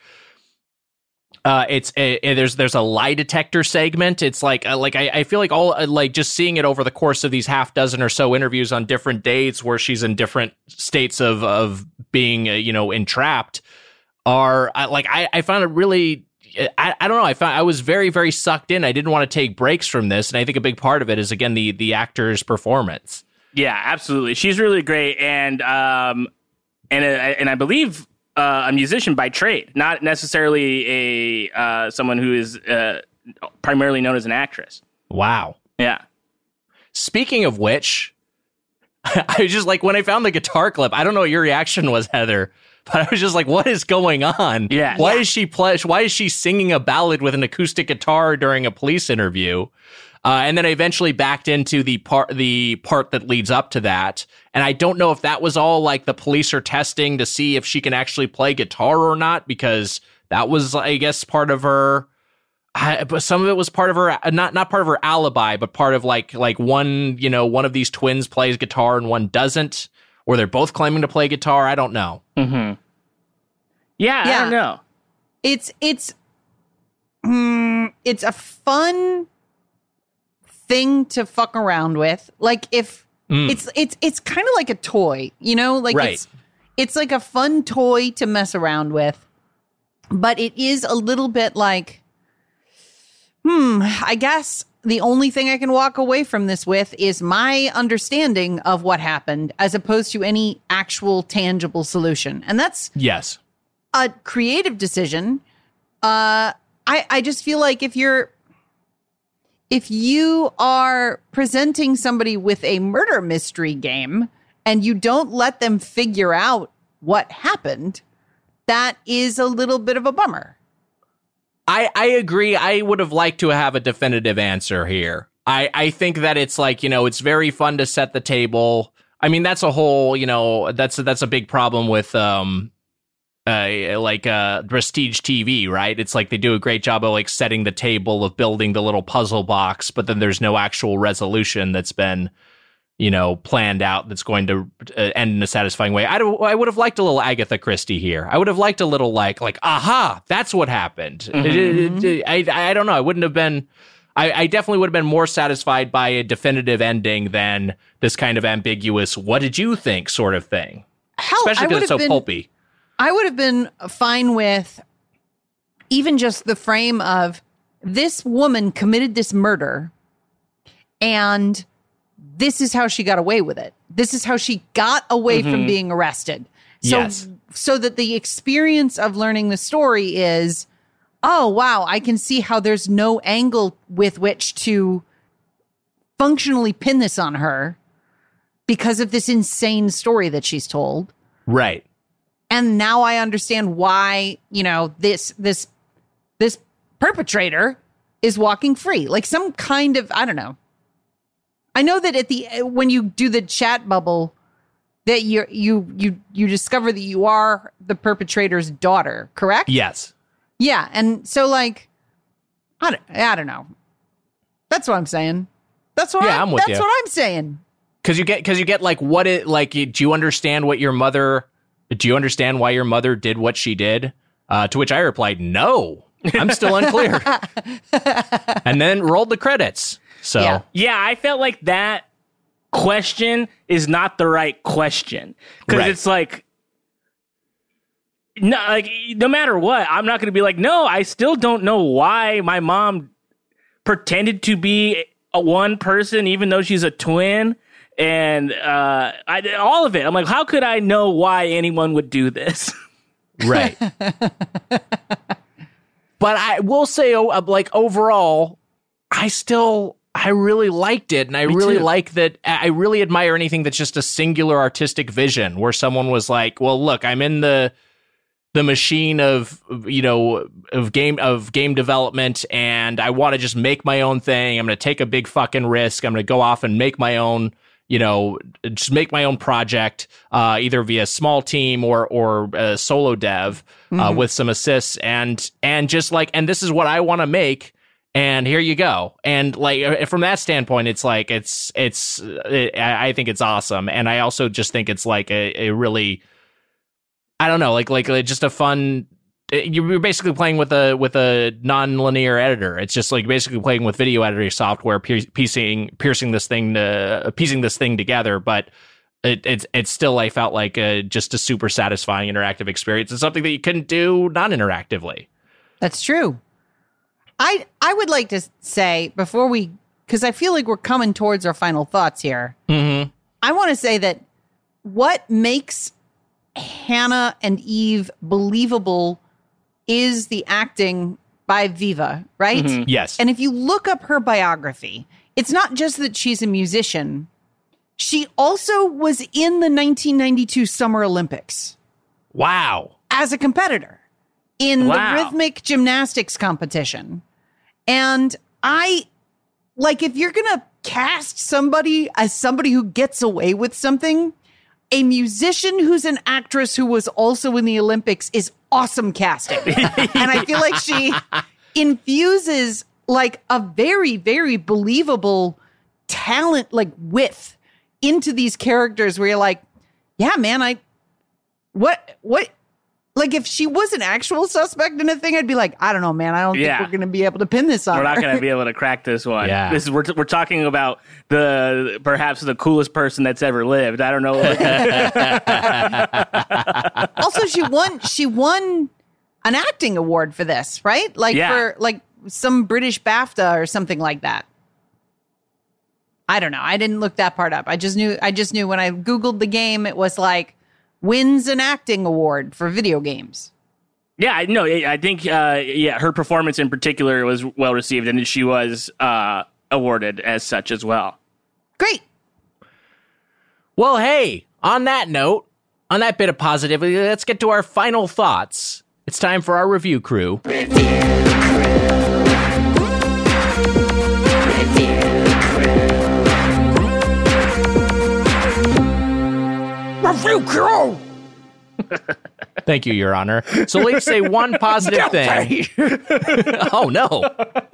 there's a lie detector segment. It's like I feel like all like just seeing it over the course of these half dozen or so interviews on different dates where she's in different states of being entrapped I found it really. I don't know. I was very, very sucked in. I didn't want to take breaks from this, and I think a big part of it is again the actor's performance. Yeah, absolutely. She's really great, and I believe. A musician by trade, not necessarily a someone who is primarily known as an actress. Wow. Yeah. Speaking of which, I just like when I found the guitar clip. I don't know what your reaction was, Heather, But I was just like, what is going on? Yeah. Why is she singing a ballad with an acoustic guitar during a police interview? And then I eventually backed into the part that leads up to that. And I don't know if that was all like the police are testing to see if she can actually play guitar or not, because that was, I guess, part of her. But some of it was part of her, not part of her alibi, but part of like one, one of these twins plays guitar and one doesn't, or they're both claiming to play guitar. I don't know. Mm-hmm. Yeah, I don't know. It's a fun thing to fuck around with. Like if it's kind of like a toy, like right. It's like a fun toy to mess around with, but it is a little bit like, I guess the only thing I can walk away from this with is my understanding of what happened as opposed to any actual tangible solution. And that's a creative decision. I just feel like if you are presenting somebody with a murder mystery game and you don't let them figure out what happened, that is a little bit of a bummer. I agree. I would have liked to have a definitive answer here. I think that it's like, it's very fun to set the table. I mean, that's a whole, that's a big problem with Prestige TV, right? It's like they do a great job of like setting the table, of building the little puzzle box, but then there's no actual resolution that's been, planned out that's going to end in a satisfying way. I would have liked a little Agatha Christie here. I would have liked a little like, aha, that's what happened. Mm-hmm. I don't know. I wouldn't have been. I definitely would have been more satisfied by a definitive ending than this kind of ambiguous, what did you think sort of thing. Hell, especially because it's so pulpy. I would have been fine with even just the frame of this woman committed this murder and this is how she got away with it. This is how she got away from being arrested. So that the experience of learning the story is, oh, wow, I can see how there's no angle with which to functionally pin this on her because of this insane story that she's told. Right. And now I understand why, this perpetrator is walking free. Like some kind of, I don't know. I know that when you do the chat bubble, that you discover that you are the perpetrator's daughter, correct? Yes. Yeah, and so like, I don't know. That's what I'm saying. That's what I'm with you. That's what I'm saying. Because you get like what it like. Do you understand what your mother? Do you understand why your mother did what she did? To which I replied, no, I'm still unclear. And then rolled the credits. So yeah, I felt like that question is not the right question because it's like, no matter what, I'm not going to be like, no, I still don't know why my mom pretended to be one person even though she's a twin. And all of it. I'm like, how could I know why anyone would do this? Right. But I will say, like, overall, I really liked it. And I really like that. I really admire anything that's just a singular artistic vision where someone was like, well, look, I'm in the machine of game development, and I want to just make my own thing. I'm going to take a big fucking risk. I'm going to go off and make my own, just make my own project, either via small team or a solo dev, with some assists and just like, and this is what I want to make. And here you go. And like, from that standpoint, it's like, I think it's awesome. And I also just think it's like a really, I don't know, like just a fun, you're basically playing with a non-linear editor. It's just like basically playing with video editing software, piecing this thing together. But it's still, I felt like just a super satisfying interactive experience. It's something that you couldn't do non-interactively. That's true. I would like to say before because I feel like we're coming towards our final thoughts here. Mm-hmm. I want to say that what makes Hannah and Eve believable is the acting by Viva, right? Mm-hmm. Yes. And if you look up her biography, it's not just that she's a musician. She also was in the 1992 Summer Olympics. Wow. As a competitor in the rhythmic gymnastics competition. And if you're going to cast somebody as somebody who gets away with something, a musician who's an actress who was also in the Olympics is awesome casting. And I feel like she infuses like a very, very believable talent, like width into these characters where you're like, yeah, man, what? Like, if she was an actual suspect in a thing, I'd be like, I don't know, man. I don't think we're going to be able to pin this on We're her. not going to be able to crack this one. Yeah. We're talking about perhaps the coolest person that's ever lived. I don't know. Also, she won an acting award for this, right? Like for like some British BAFTA or something like that. I don't know. I didn't look that part up. I just knew when I Googled the game, it was like, wins an acting award for video games. Yeah, no, I think, her performance in particular was well received, and she was awarded as such as well. Great. Well, hey, on that note, on that bit of positivity, let's get to our final thoughts. It's time for our review crew. Review crew! Thank you, Your Honor. So let's say one positive thing. Oh, no.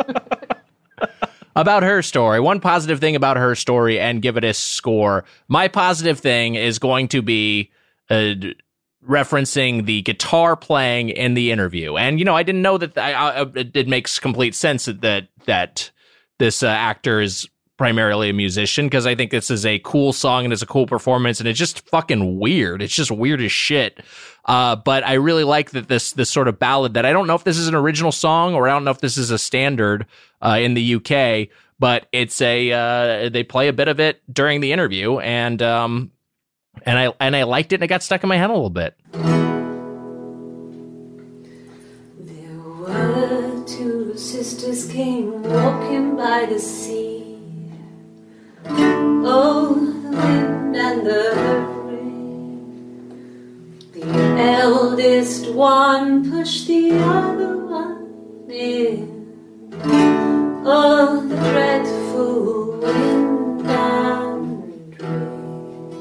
About her story. One positive thing about her story and give it a score. My positive thing is going to be referencing the guitar playing in the interview. And, you know, I didn't know that it makes complete sense that this actor is primarily a musician, because I think this is a cool song and it's a cool performance, and it's just fucking weird. It's just weird as shit. But I really like that this sort of ballad that I don't know if this is an original song or I don't know if this is a standard in the UK, but it's they play a bit of it during the interview, and I liked it, and it got stuck in my head a little bit. There were two sisters came walking by the sea. Oh, the wind and the rain. The eldest one pushed the other one in. Oh, the dreadful wind and rain.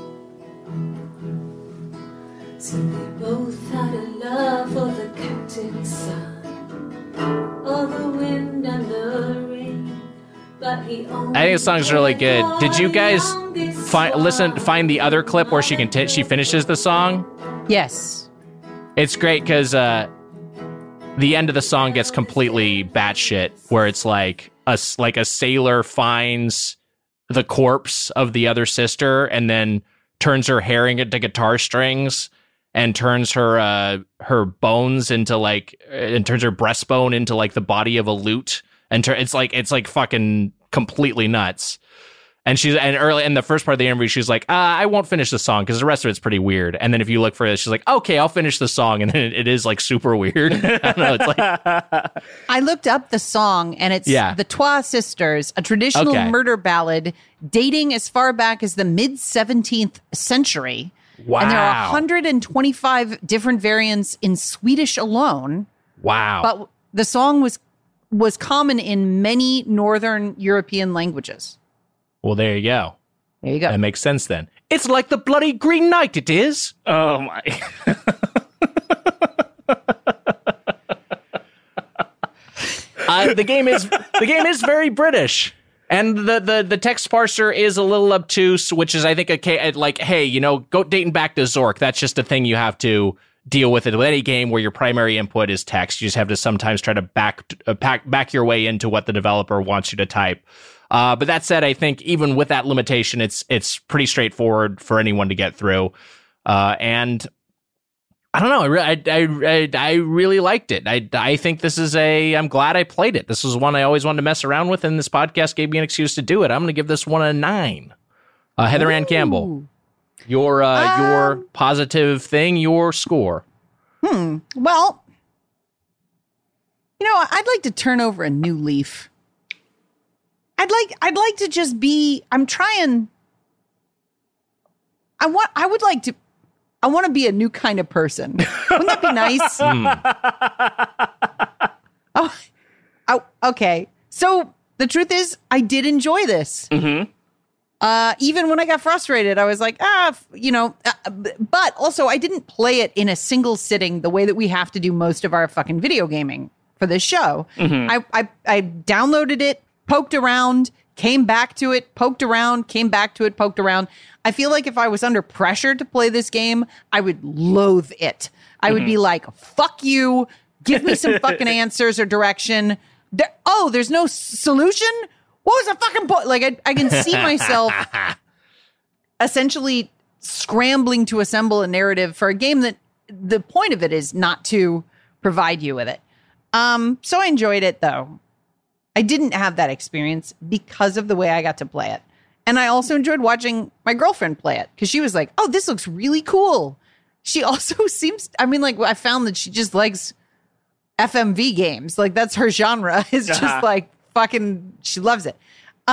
So they both had a love for the captain's son. Oh, the wind and the rain. I think the song's really good. Did you guys find the other clip where she finishes the song? Yes. It's great because the end of the song gets completely batshit, where it's like a sailor finds the corpse of the other sister and then turns her herring into guitar strings and turns her bones into and turns her breastbone into like the body of a lute. And it's like fucking completely nuts. And early in the first part of the interview, she's like, I won't finish the song because the rest of it's pretty weird. And then if you look for it, she's like, okay, I'll finish the song. And then it is like super weird. I don't know. It's like, I looked up the song, and it's the Trois Sisters, a traditional murder ballad dating as far back as the mid 17th century. Wow. And there are 125 different variants in Swedish alone. Wow. But the song was common in many Northern European languages. Well, there you go. There you go. That makes sense then. It's like the bloody Green Knight, it is. Oh, my. The game is very British. And the text parser is a little obtuse, which is, I think, like, hey, you know, go dating back to Zork. That's just a thing you have to deal with it with any game where your primary input is text. You just have to sometimes try to back your way into what the developer wants you to type. But that said, I think even with that limitation, it's pretty straightforward for anyone to get through. And I don't know. I really liked it. I think this is I'm glad I played it. This was one I always wanted to mess around with, and this podcast gave me an excuse to do it. I'm going to give this one a 9. Heather Ann Campbell, your positive thing, your score. Well, you know, I'd like to turn over a new leaf. I'd like to just be. I would like to I want to be a new kind of person. Wouldn't that be nice? Oh, okay. So the truth is, I did enjoy this. Mm-hmm. Even when I got frustrated, I was like, but also I didn't play it in a single sitting the way that we have to do most of our fucking video gaming for this show. Mm-hmm. I downloaded it, poked around, came back to it, poked around, came back to it, poked around. I feel like if I was under pressure to play this game, I would loathe it. I would be like, fuck you, give me some fucking answers or direction. There's no solution? What was the fucking point? Like, I can see myself essentially scrambling to assemble a narrative for a game that the point of it is not to provide you with it. So I enjoyed it, though. I didn't have that experience because of the way I got to play it. And I also enjoyed watching my girlfriend play it because she was like, oh, this looks really cool. She also seems, I found that she just likes FMV games. Like, that's her genre. It's just like fucking, she loves it.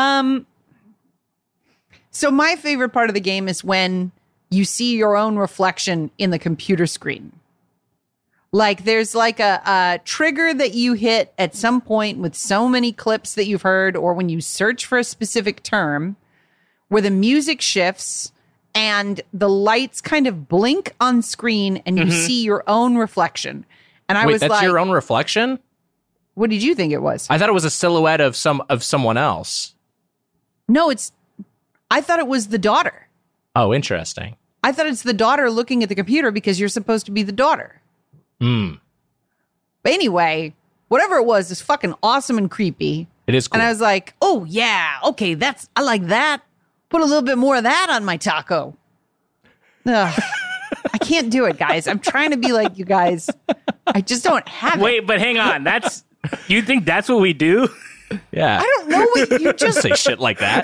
So my favorite part of the game is when you see your own reflection in the computer screen. Like, there's like a trigger that you hit at some point with so many clips that you've heard, or when you search for a specific term, where the music shifts and the lights kind of blink on screen and you see your own reflection. And I was like, that's your own reflection? What did you think it was? I thought it was a silhouette of someone else. No, I thought it was the daughter. Oh, interesting. I thought it's the daughter looking at the computer because you're supposed to be the daughter. But anyway, whatever it was fucking awesome and creepy. It is cool. And I was like, oh yeah, okay, I like that. Put a little bit more of that on my taco. Ugh. I can't do it, guys. I'm trying to be like you guys. I just don't have it. Wait, but hang on. You think that's what we do? Yeah. I don't know what you just say shit like that.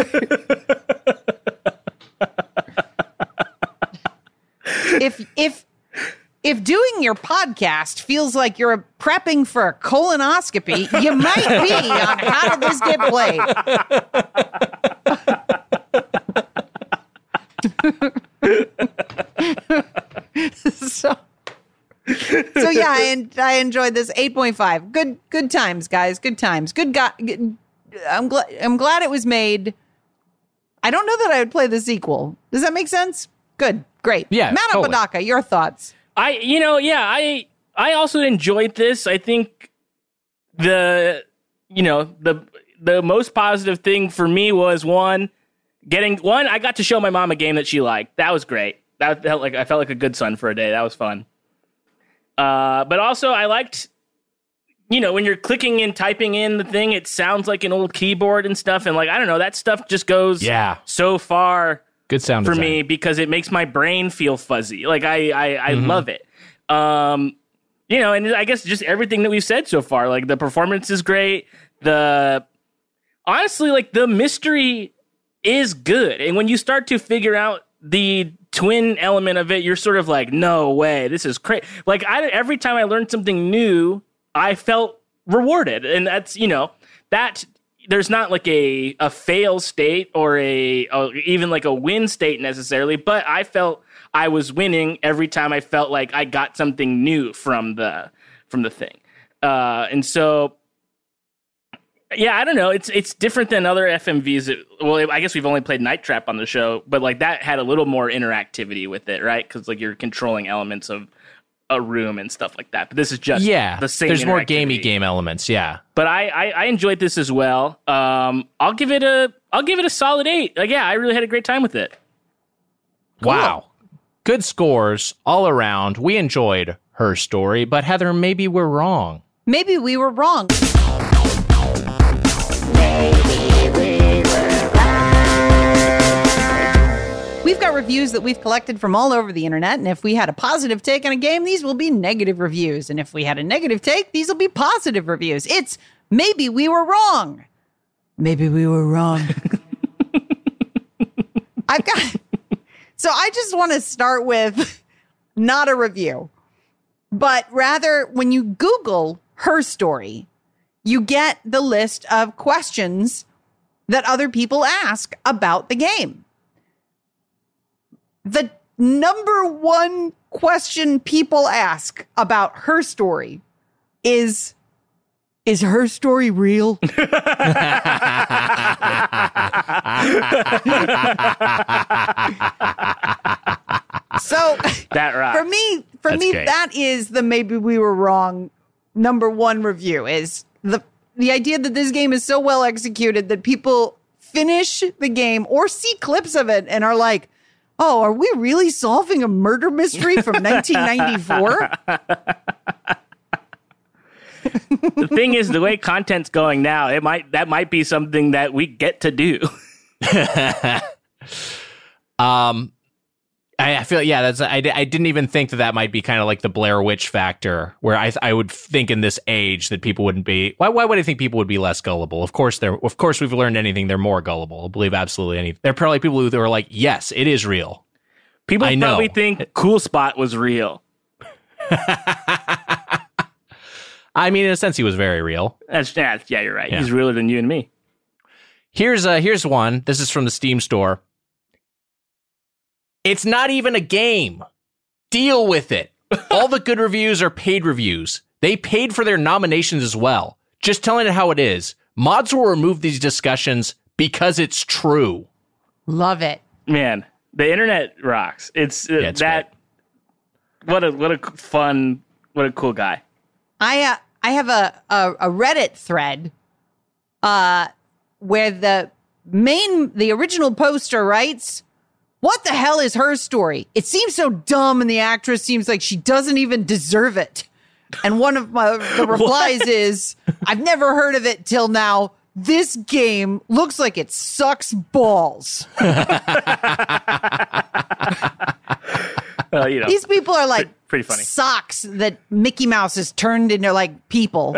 If doing your podcast feels like you're prepping for a colonoscopy, you might be on How Did This Get Played? So yeah, I enjoyed this 8.5. Good times, guys. Good times. I'm glad it was made. I don't know that I would play the sequel. Does that make sense? Good. Great. Yeah. Matt Totally. Apodaca, your thoughts? I also enjoyed this. I think the most positive thing for me was I got to show my mom a game that she liked. That was great. I felt like a good son for a day. That was fun. But also I liked, when you're clicking and typing in the thing, it sounds like an old keyboard and stuff. And like, I don't know, that stuff just goes so far. Good sound for design. me because it makes my brain feel fuzzy. Like I love it. And I guess just everything that we've said so far, like the performance is great. Honestly, like the mystery is good. And when you start to figure out the twin element of it, you're sort of like, no way, this is crazy. Like every time I learned something new, I felt rewarded. And that's, that there's not like a fail state or even like a win state necessarily, but I felt I was winning every time I felt like I got something new from the thing. And so, yeah, I don't know. It's different than other FMVs. I guess we've only played Night Trap on the show, but like that had a little more interactivity with it, right? Because like you're controlling elements of a room and stuff like that. But this is just the same. There's more gamey game elements, yeah. But I enjoyed this as well. I'll give it a solid 8. Like, yeah, I really had a great time with it. Cool. Wow. Good scores all around. We enjoyed Her Story, but Heather, maybe we're wrong. Maybe we were wrong. We've got reviews that we've collected from all over the internet, and if we had a positive take on a game, these will be negative reviews. And if we had a negative take, these will be positive reviews. It's Maybe We Were Wrong. Maybe we were wrong. So I just want to start with not a review, but rather when you Google Her Story, you get the list of questions that other people ask about the game. The number one question people ask about her story is her story real? So that rocks. For me, that is the maybe we were wrong number one review, is the idea that this game is so well executed that people finish the game or see clips of it and are like, oh, are we really solving a murder mystery from 1994? The thing is, the way content's going now, that might be something that we get to do. I feel, I didn't even think that might be kind of like the Blair Witch factor, where I would think in this age that people wouldn't be. Why would I think people would be less gullible? Of course we've learned anything, they're more gullible. I'll believe absolutely anything. There are probably people who are like, yes, it is real. People probably think Cool Spot was real. I mean, in a sense, he was very real. Yeah, you're right. Yeah. He's realer than you and me. Here's one. This is from the Steam store. It's not even a game. Deal with it. All the good reviews are paid reviews. They paid for their nominations as well. Just telling it how it is. Mods will remove these discussions because it's true. Love it. Man, the internet rocks. It's that. Great. What a cool guy. I have a Reddit thread where the original poster writes, "What the hell is her story? It seems so dumb and the actress seems like she doesn't even deserve it." And one of the replies is, "I've never heard of it till now. This game looks like it sucks balls." These people are like pretty funny socks that Mickey Mouse has turned into like people.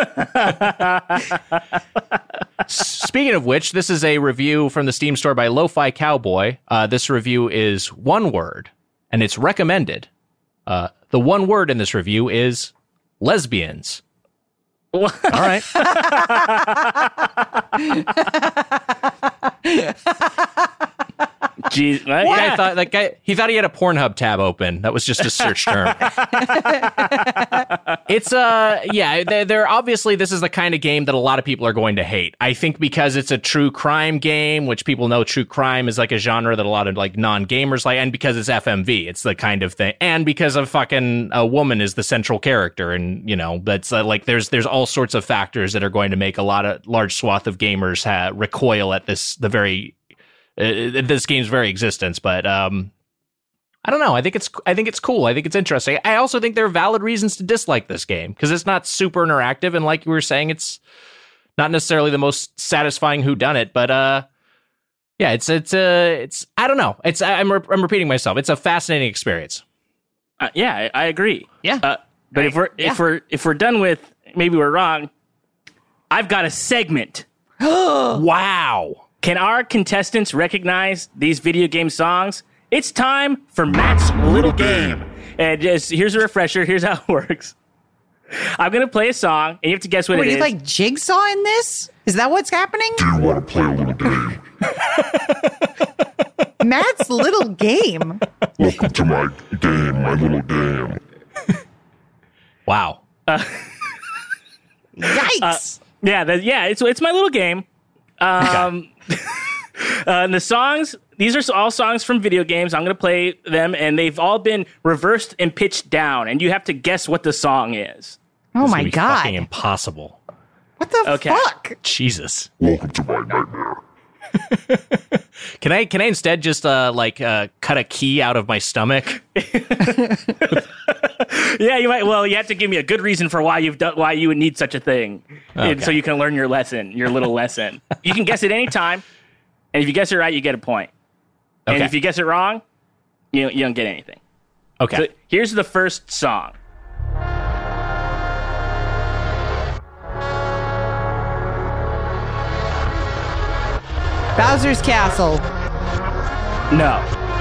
Speaking of which, this is a review from the Steam store by Lo-Fi Cowboy. This review is one word, and it's recommended. The one word in this review is lesbians. All right. Jeez, he thought he had a Pornhub tab open. That was just a search term. It's they're obviously, this is the kind of game that a lot of people are going to hate. I think because it's a true crime game, which people know true crime is like a genre that a lot of like non-gamers like, and because it's FMV, it's the kind of thing, and because of fucking a woman is the central character, and that's like there's all sorts of factors that are going to make a large swath of gamers recoil at this game's very existence. But I don't know. I think it's cool. I think it's interesting. I also think there are valid reasons to dislike this game because it's not super interactive, and like you were saying, it's not necessarily the most satisfying whodunit. But it's I don't know. I'm repeating myself. It's a fascinating experience. Yeah, I agree. Yeah, but if we're done with maybe we're wrong, I've got a segment. Wow. Can our contestants recognize these video game songs? It's time for Matt's Little Game. And just here's a refresher. Here's how it works. I'm going to play a song, and you have to guess what it is. Are you like Jigsaw in this? Is that what's happening? Do you want to play a little game? Matt's Little Game. Welcome to my game, my little game. Wow. Yikes. It's my little game. Okay. The songs, these are all songs from video games. I'm going to play them, and they've all been reversed and pitched down, and you have to guess what the song is. Oh my God. Fucking impossible. What the fuck? Jesus. Welcome to my nightmare. Can I instead just cut a key out of my stomach? Yeah, you might. Well, you have to give me a good reason for why you would need such a thing, so you can learn your little lesson. You can guess it any time, and if you guess it right, you get a point. Okay. And if you guess it wrong, you don't get anything. Okay. So here's the first song. Bowser's Castle. No.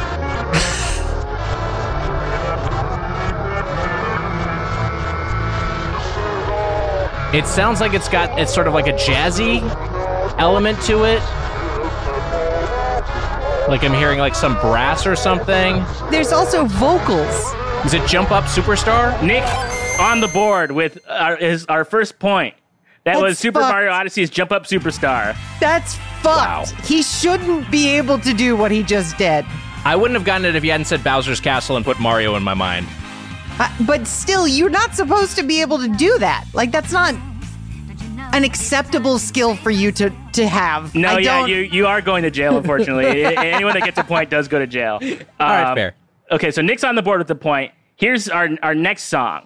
It sounds like it's sort of like a jazzy element to it. Like I'm hearing like some brass or something. There's also vocals. Is it Jump Up Superstar? Nick on the board with our first point. That was Super Mario Odyssey's Jump Up Superstar. That's fucked. Wow. He shouldn't be able to do what he just did. I wouldn't have gotten it if you hadn't said Bowser's Castle and put Mario in my mind. But still, you're not supposed to be able to do that. Like, that's not an acceptable skill for you to have. No, you are going to jail, unfortunately. Anyone that gets a point does go to jail. All right, fair. Okay, so Nick's on the board with the point. Here's our next song.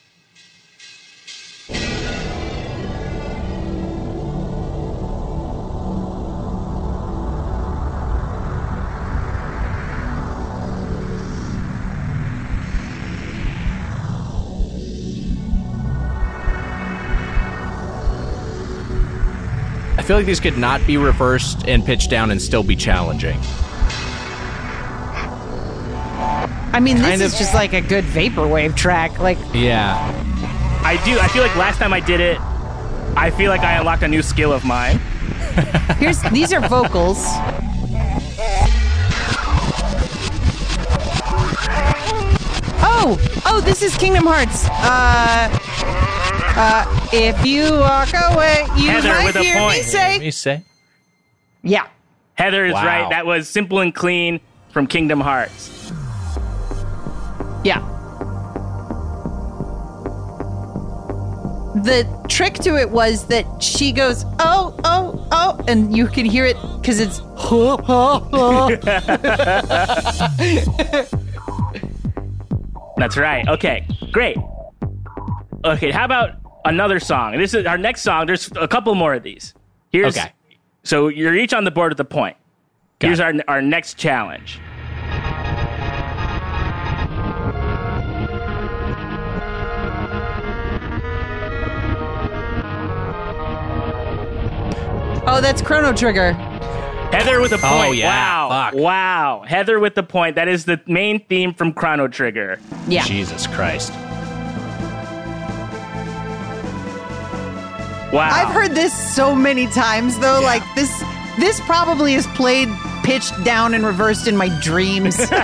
I feel like these could not be reversed and pitched down and still be challenging. I mean, this is just like a good vaporwave track. Like, yeah. I feel like last time I did it, I feel like I unlocked a new skill of mine. These are vocals. Oh, this is Kingdom Hearts. If you walk away, you Heather might with a hear point. me say. Yeah. Heather is right. That was Simple and Clean from Kingdom Hearts. Yeah. The trick to it was that she goes, oh, oh, oh, and you can hear it because it's That's right. Okay, great. Okay, how about another song? This is our next song. There's a couple more of these. Okay. So you're each on the board with a point. Here's our next challenge. Oh, that's Chrono Trigger. Heather with a point. Oh, yeah. Wow. Fuck. Wow. Heather with the point. That is the main theme from Chrono Trigger. Yeah. Jesus Christ. Wow. I've heard this so many times, though. Yeah. Like, this probably is played pitched down and reversed in my dreams. Okay.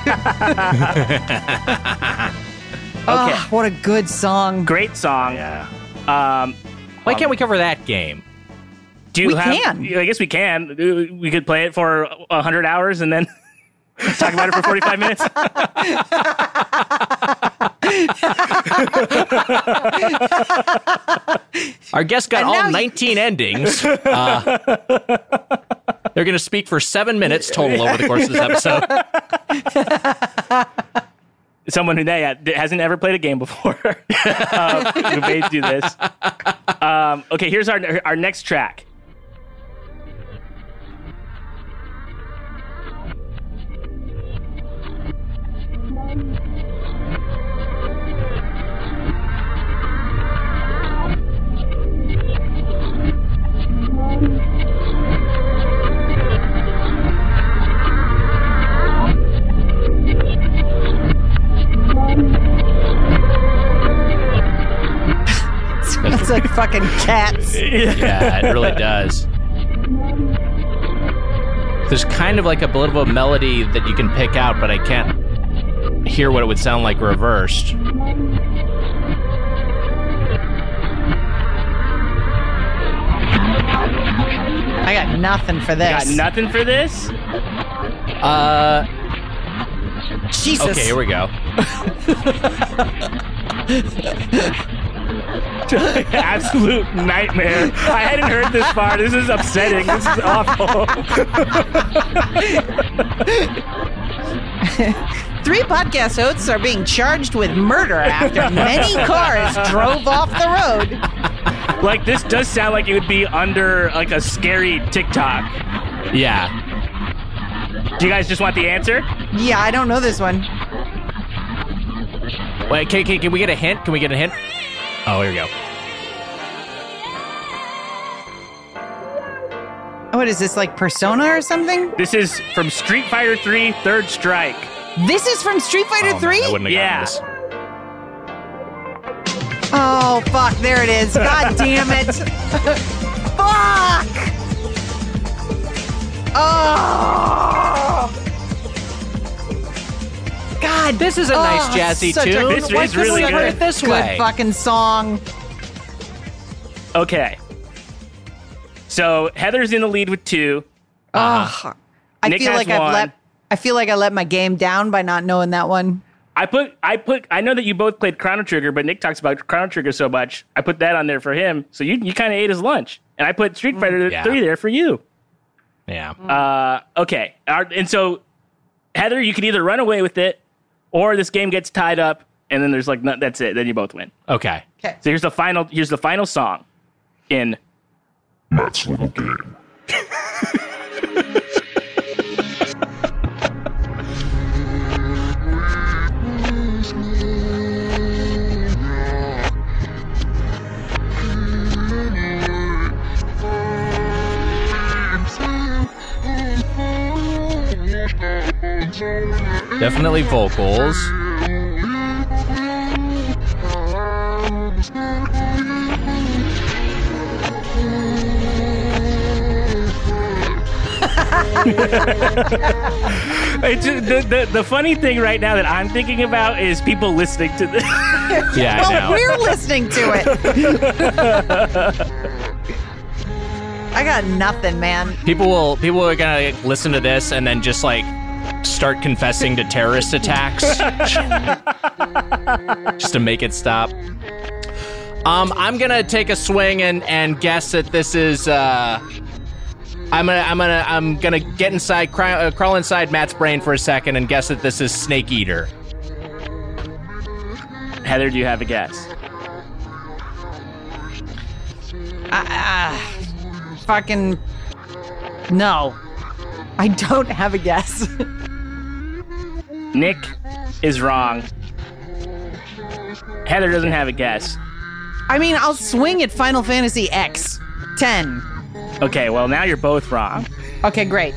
Oh, what a good song. Great song. Yeah. Why can't we cover that game? We can. I guess we can. We could play it for 100 hours and then talk about it for 45 minutes. Our guest got all 19 endings. They're going to speak for 7 minutes total over the course of this episode. Someone who hasn't ever played a game before who may do this. Okay, here's our next track. It's like fucking cats. Yeah, it really does. There's kind of like a bit of a melody that you can pick out, but I can't hear what it would sound like reversed. I got nothing for this. Got nothing for this? Jesus. Okay, here we go. Absolute nightmare. I hadn't heard this part. This is upsetting. This is awful. 3 podcast hosts are being charged with murder after many cars drove off the road. Like, this does sound like it would be under, like, a scary TikTok. Yeah. Do you guys just want the answer? Yeah, I don't know this one. Wait, can we get a hint? Can we get a hint? Oh, here we go. What is this, like Persona or something? This is from Street Fighter 3 Third Strike. This is from Street Fighter 3? I wouldn't have gotten this. Oh, fuck, there it is. God damn it. Fuck! Oh! God, this is a nice jazzy tune. This is really good. This way. Good fucking song. Okay. So Heather's in the lead with 2. I Nick feel has like one. I feel like I let my game down by not knowing that one. I know that you both played Chrono Trigger, but Nick talks about Chrono Trigger so much. I put that on there for him. So you kind of ate his lunch. And I put Street Fighter 3 there for you. Yeah. Okay. And so, Heather, you can either run away with it, or this game gets tied up, and then there's that's it. Then you both win. Okay. Okay. So here's the final song in Matt's little game. Definitely vocals. The funny thing right now that I'm thinking about is people listening to this. Yeah, I know. We're listening to it. I got nothing, man. People are gonna listen to this and then just start confessing to terrorist attacks just to make it stop. I'm gonna take a swing and guess that this is. I'm gonna get inside, crawl inside Matt's brain for a second and guess that this is Snake Eater. Heather, do you have a guess? Fucking no. I don't have a guess. Nick is wrong. Heather doesn't have a guess. I mean, I'll swing at Final Fantasy X 10. Okay, well, now you're both wrong. Okay, great.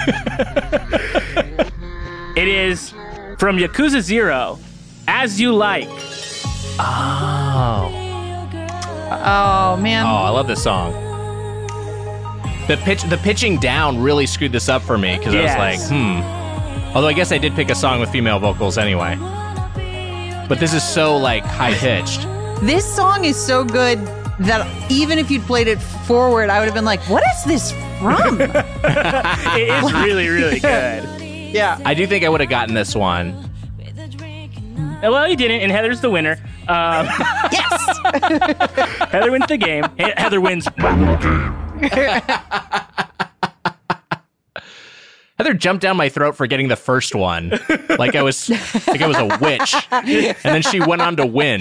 It is from Yakuza 0, As You Like. Oh, man. Oh, I love this song. The pitching down really screwed this up for me because I was like, Although I guess I did pick a song with female vocals anyway. But this is so high pitched. This song is so good that even if you'd played it forward, I would have been like, what is this from? It is really, really good. Yeah. I do think I would have gotten this one. Well, you didn't, and Heather's the winner. Yes! Heather wins the game. Heather wins. My little game. Heather jumped down my throat for getting the first one, like I was a witch, and then she went on to win.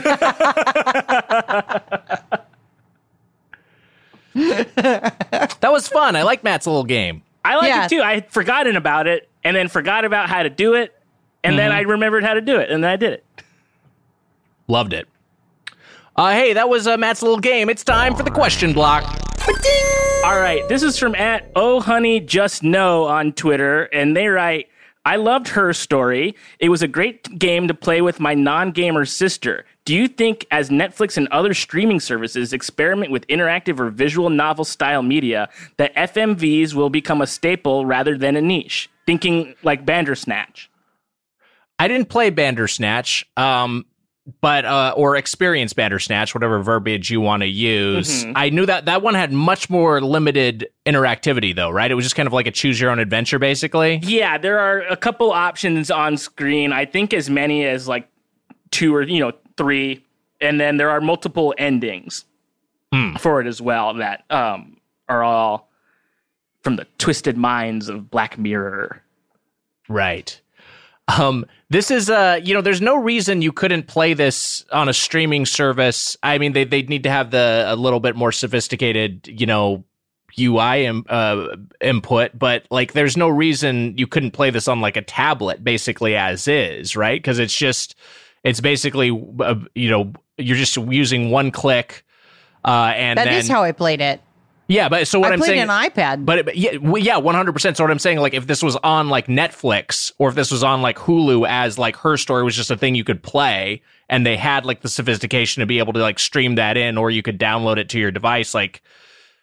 That was fun. I like Matt's little game. I like it too. I had forgotten about it, and then forgot about how to do it, and then I remembered how to do it, and then I did it. Loved it. Hey, that was Matt's little game. It's time for the question block. All right, this is from @OhHoneyJustKnow on Twitter, and they write, I loved Her Story. It was a great game to play with my non-gamer sister. Do you think as Netflix and other streaming services experiment with interactive or visual novel style media that FMVs will become a staple rather than a niche? Thinking like Bandersnatch. I didn't play Bandersnatch, but or experience Bandersnatch, whatever verbiage you want to use. Mm-hmm. I knew that one had much more limited interactivity, though, right? It was just kind of like a choose your own adventure, basically. Yeah, there are a couple options on screen. I think as many as 2 or 3, and then there are multiple endings for it as well that are all from the twisted minds of Black Mirror. Right. This is, there's no reason you couldn't play this on a streaming service. I mean, they'd need to have a little bit more sophisticated, UI input, but there's no reason you couldn't play this on a tablet, basically as is, right? Because it's basically, you're just using one click, and that is how I played it. Yeah, but so what I'm saying, I played an iPad. But yeah, 100%. So what I'm saying, if this was on Netflix or if this was on Hulu as Her Story was just a thing you could play, and they had the sophistication to be able to stream that in, or you could download it to your device.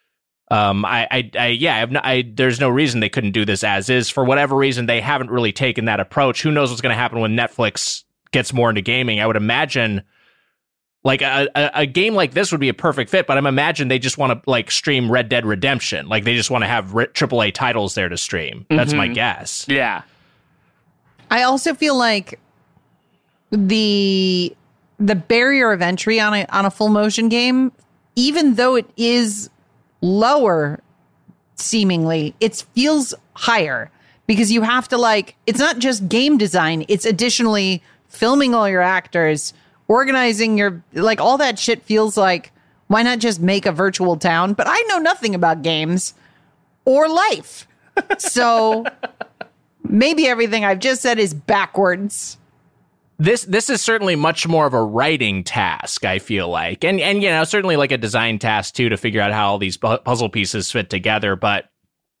There's no reason they couldn't do this as is. For whatever reason, they haven't really taken that approach. Who knows what's going to happen when Netflix gets more into gaming? I would imagine like a game like this would be a perfect fit, but I'm imagine they just want to like stream Red Dead Redemption. Like they just want to have AAA titles there to stream. That's my guess. Yeah. I also feel like the barrier of entry on a full motion game, even though it is lower seemingly, it feels higher because you have to like, it's not just game design, it's additionally filming all your actors, organizing your, like all that shit feels like, why not just make a virtual town? But I know nothing about games or life. So maybe everything I've just said is backwards. This is certainly much more of a writing task, I feel like. And you know, certainly like a design task too, to figure out how all these puzzle pieces fit together. But,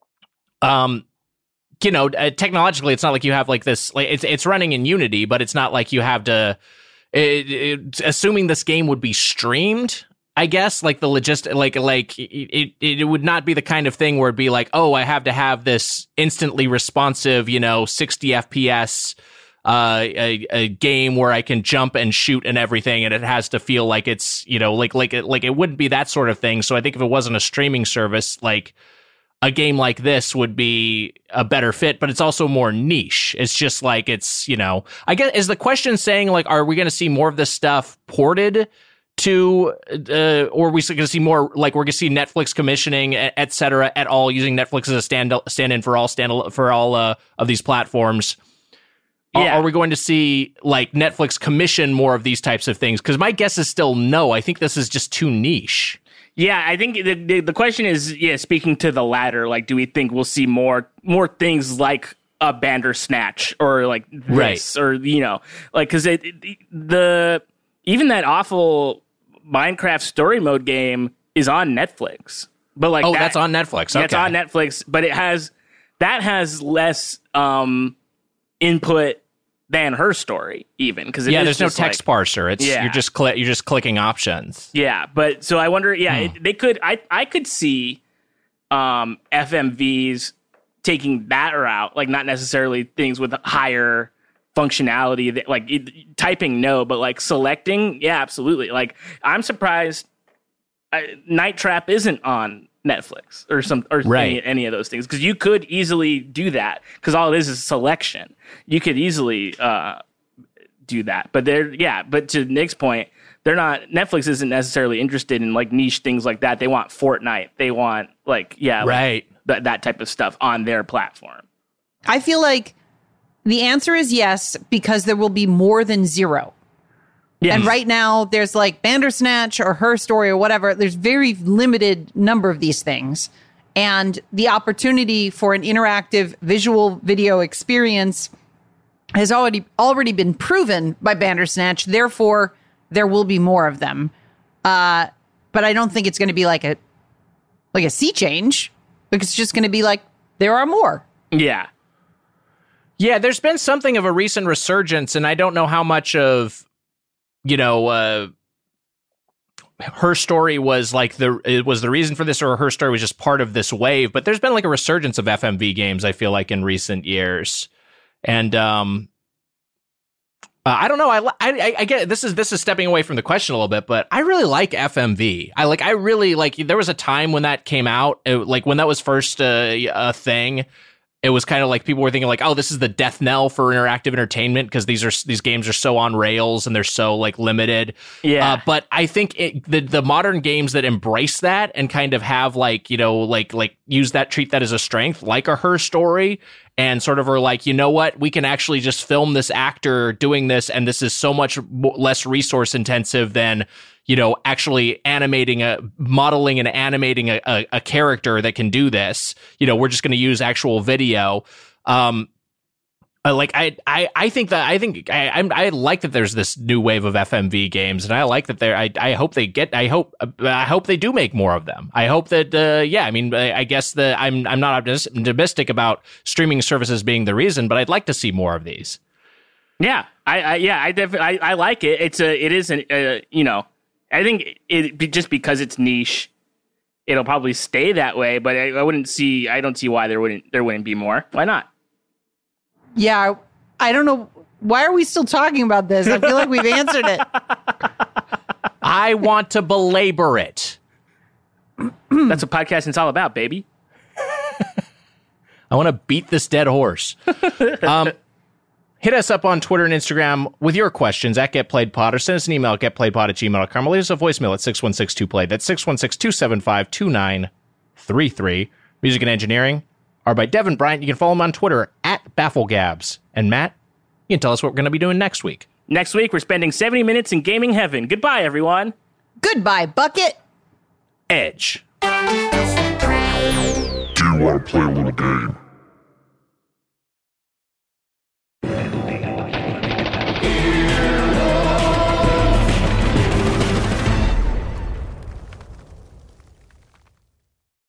you know, technologically, it's not like you have like this, like it's running in Unity, but it's not like you have to, assuming this game would be streamed, I guess, like the it would not be the kind of thing where it'd be like, oh, I have to have this instantly responsive, you know, 60 FPS, a game where I can jump and shoot and everything, and it has to feel like it's, you know, like it wouldn't be that sort of thing. So I think if it wasn't a streaming service, like a game like this would be a better fit, but it's also more niche. It's just like, it's, you know, I guess, is the question saying like, are we going to see more of this stuff ported to, or are we going to see more, like we're going to see Netflix commissioning, et cetera, at all, using Netflix as a stand-in for all of these platforms? Yeah. Are we going to see like Netflix commission more of these types of things? Because my guess is still no. I think this is just too niche. Yeah, I think the question is, speaking to the latter, like, do we think we'll see more things like a Bandersnatch or like this, or, you know, like, because even that awful Minecraft story mode game is on Netflix, but like, that's on Netflix. Okay. It's on Netflix, but that has less input than Her Story, even, because there's no text parser. It's you're just clicking options. Yeah, but so I wonder. Yeah, they could. I could see FMVs taking that route, like not necessarily things with higher functionality. That, like typing, no, but like selecting, yeah, absolutely. Like I'm surprised Night Trap isn't on Netflix or any of those things, because you could easily do that, because all it is selection. You could easily do that, but but to Nick's point, they're not. Netflix isn't necessarily interested in like niche things like that. They want Fortnite. They want that type of stuff on their platform. I feel like the answer is yes, because there will be more than zero. Yes. And right now, there's like Bandersnatch or Her Story or whatever. There's very limited number of these things. And the opportunity for an interactive visual video experience has already been proven by Bandersnatch. Therefore, there will be more of them. But I don't think it's going to be like a sea change. Because it's just going to be like, there are more. Yeah. Yeah, there's been something of a recent resurgence, and I don't know how much of, you know, Her Story was like it was the reason for this, or Her Story was just part of this wave. But there's been like a resurgence of FMV games, I feel like, in recent years. And I don't know. I get this is stepping away from the question a little bit, but I really like FMV. I really like. There was a time when that came out, like when that was first a thing. It was kind of like people were thinking like, oh, this is the death knell for interactive entertainment, because these games are so on rails and they're so like limited. Yeah. But I think the modern games that embrace that and kind of have like, you know, like use that, treat that as a strength, like a Her Story, and sort of are like, you know what, we can actually just film this actor doing this, and this is so much less resource intensive than, you know, actually modeling and animating a character that can do this. You know, we're just going to use actual video. I think that there's this new wave of FMV games, and I like that I hope they do make more of them. I hope that, I guess that I'm not optimistic about streaming services being the reason, but I'd like to see more of these. Yeah. I definitely, I like it. I think it just because it's niche, it'll probably stay that way. But I don't see why there wouldn't be more. Why not? Yeah, I don't know. Why are we still talking about this? I feel like we've answered it. I want to belabor it. That's what podcasting's all about, baby. I want to beat this dead horse. Hit us up on Twitter and Instagram with your questions at GetPlayedPod, or send us an email at getplayedpod@gmail.com, or leave us a voicemail at 616-2-PLAY. That's 616-275-2933. Music and engineering are by Devin Bryant. You can follow him on Twitter at BaffleGabs. And Matt, you can tell us what we're going to be doing next week. Next week, we're spending 70 minutes in gaming heaven. Goodbye, everyone. Goodbye, Bucket. Edge. Do you want to play a little game?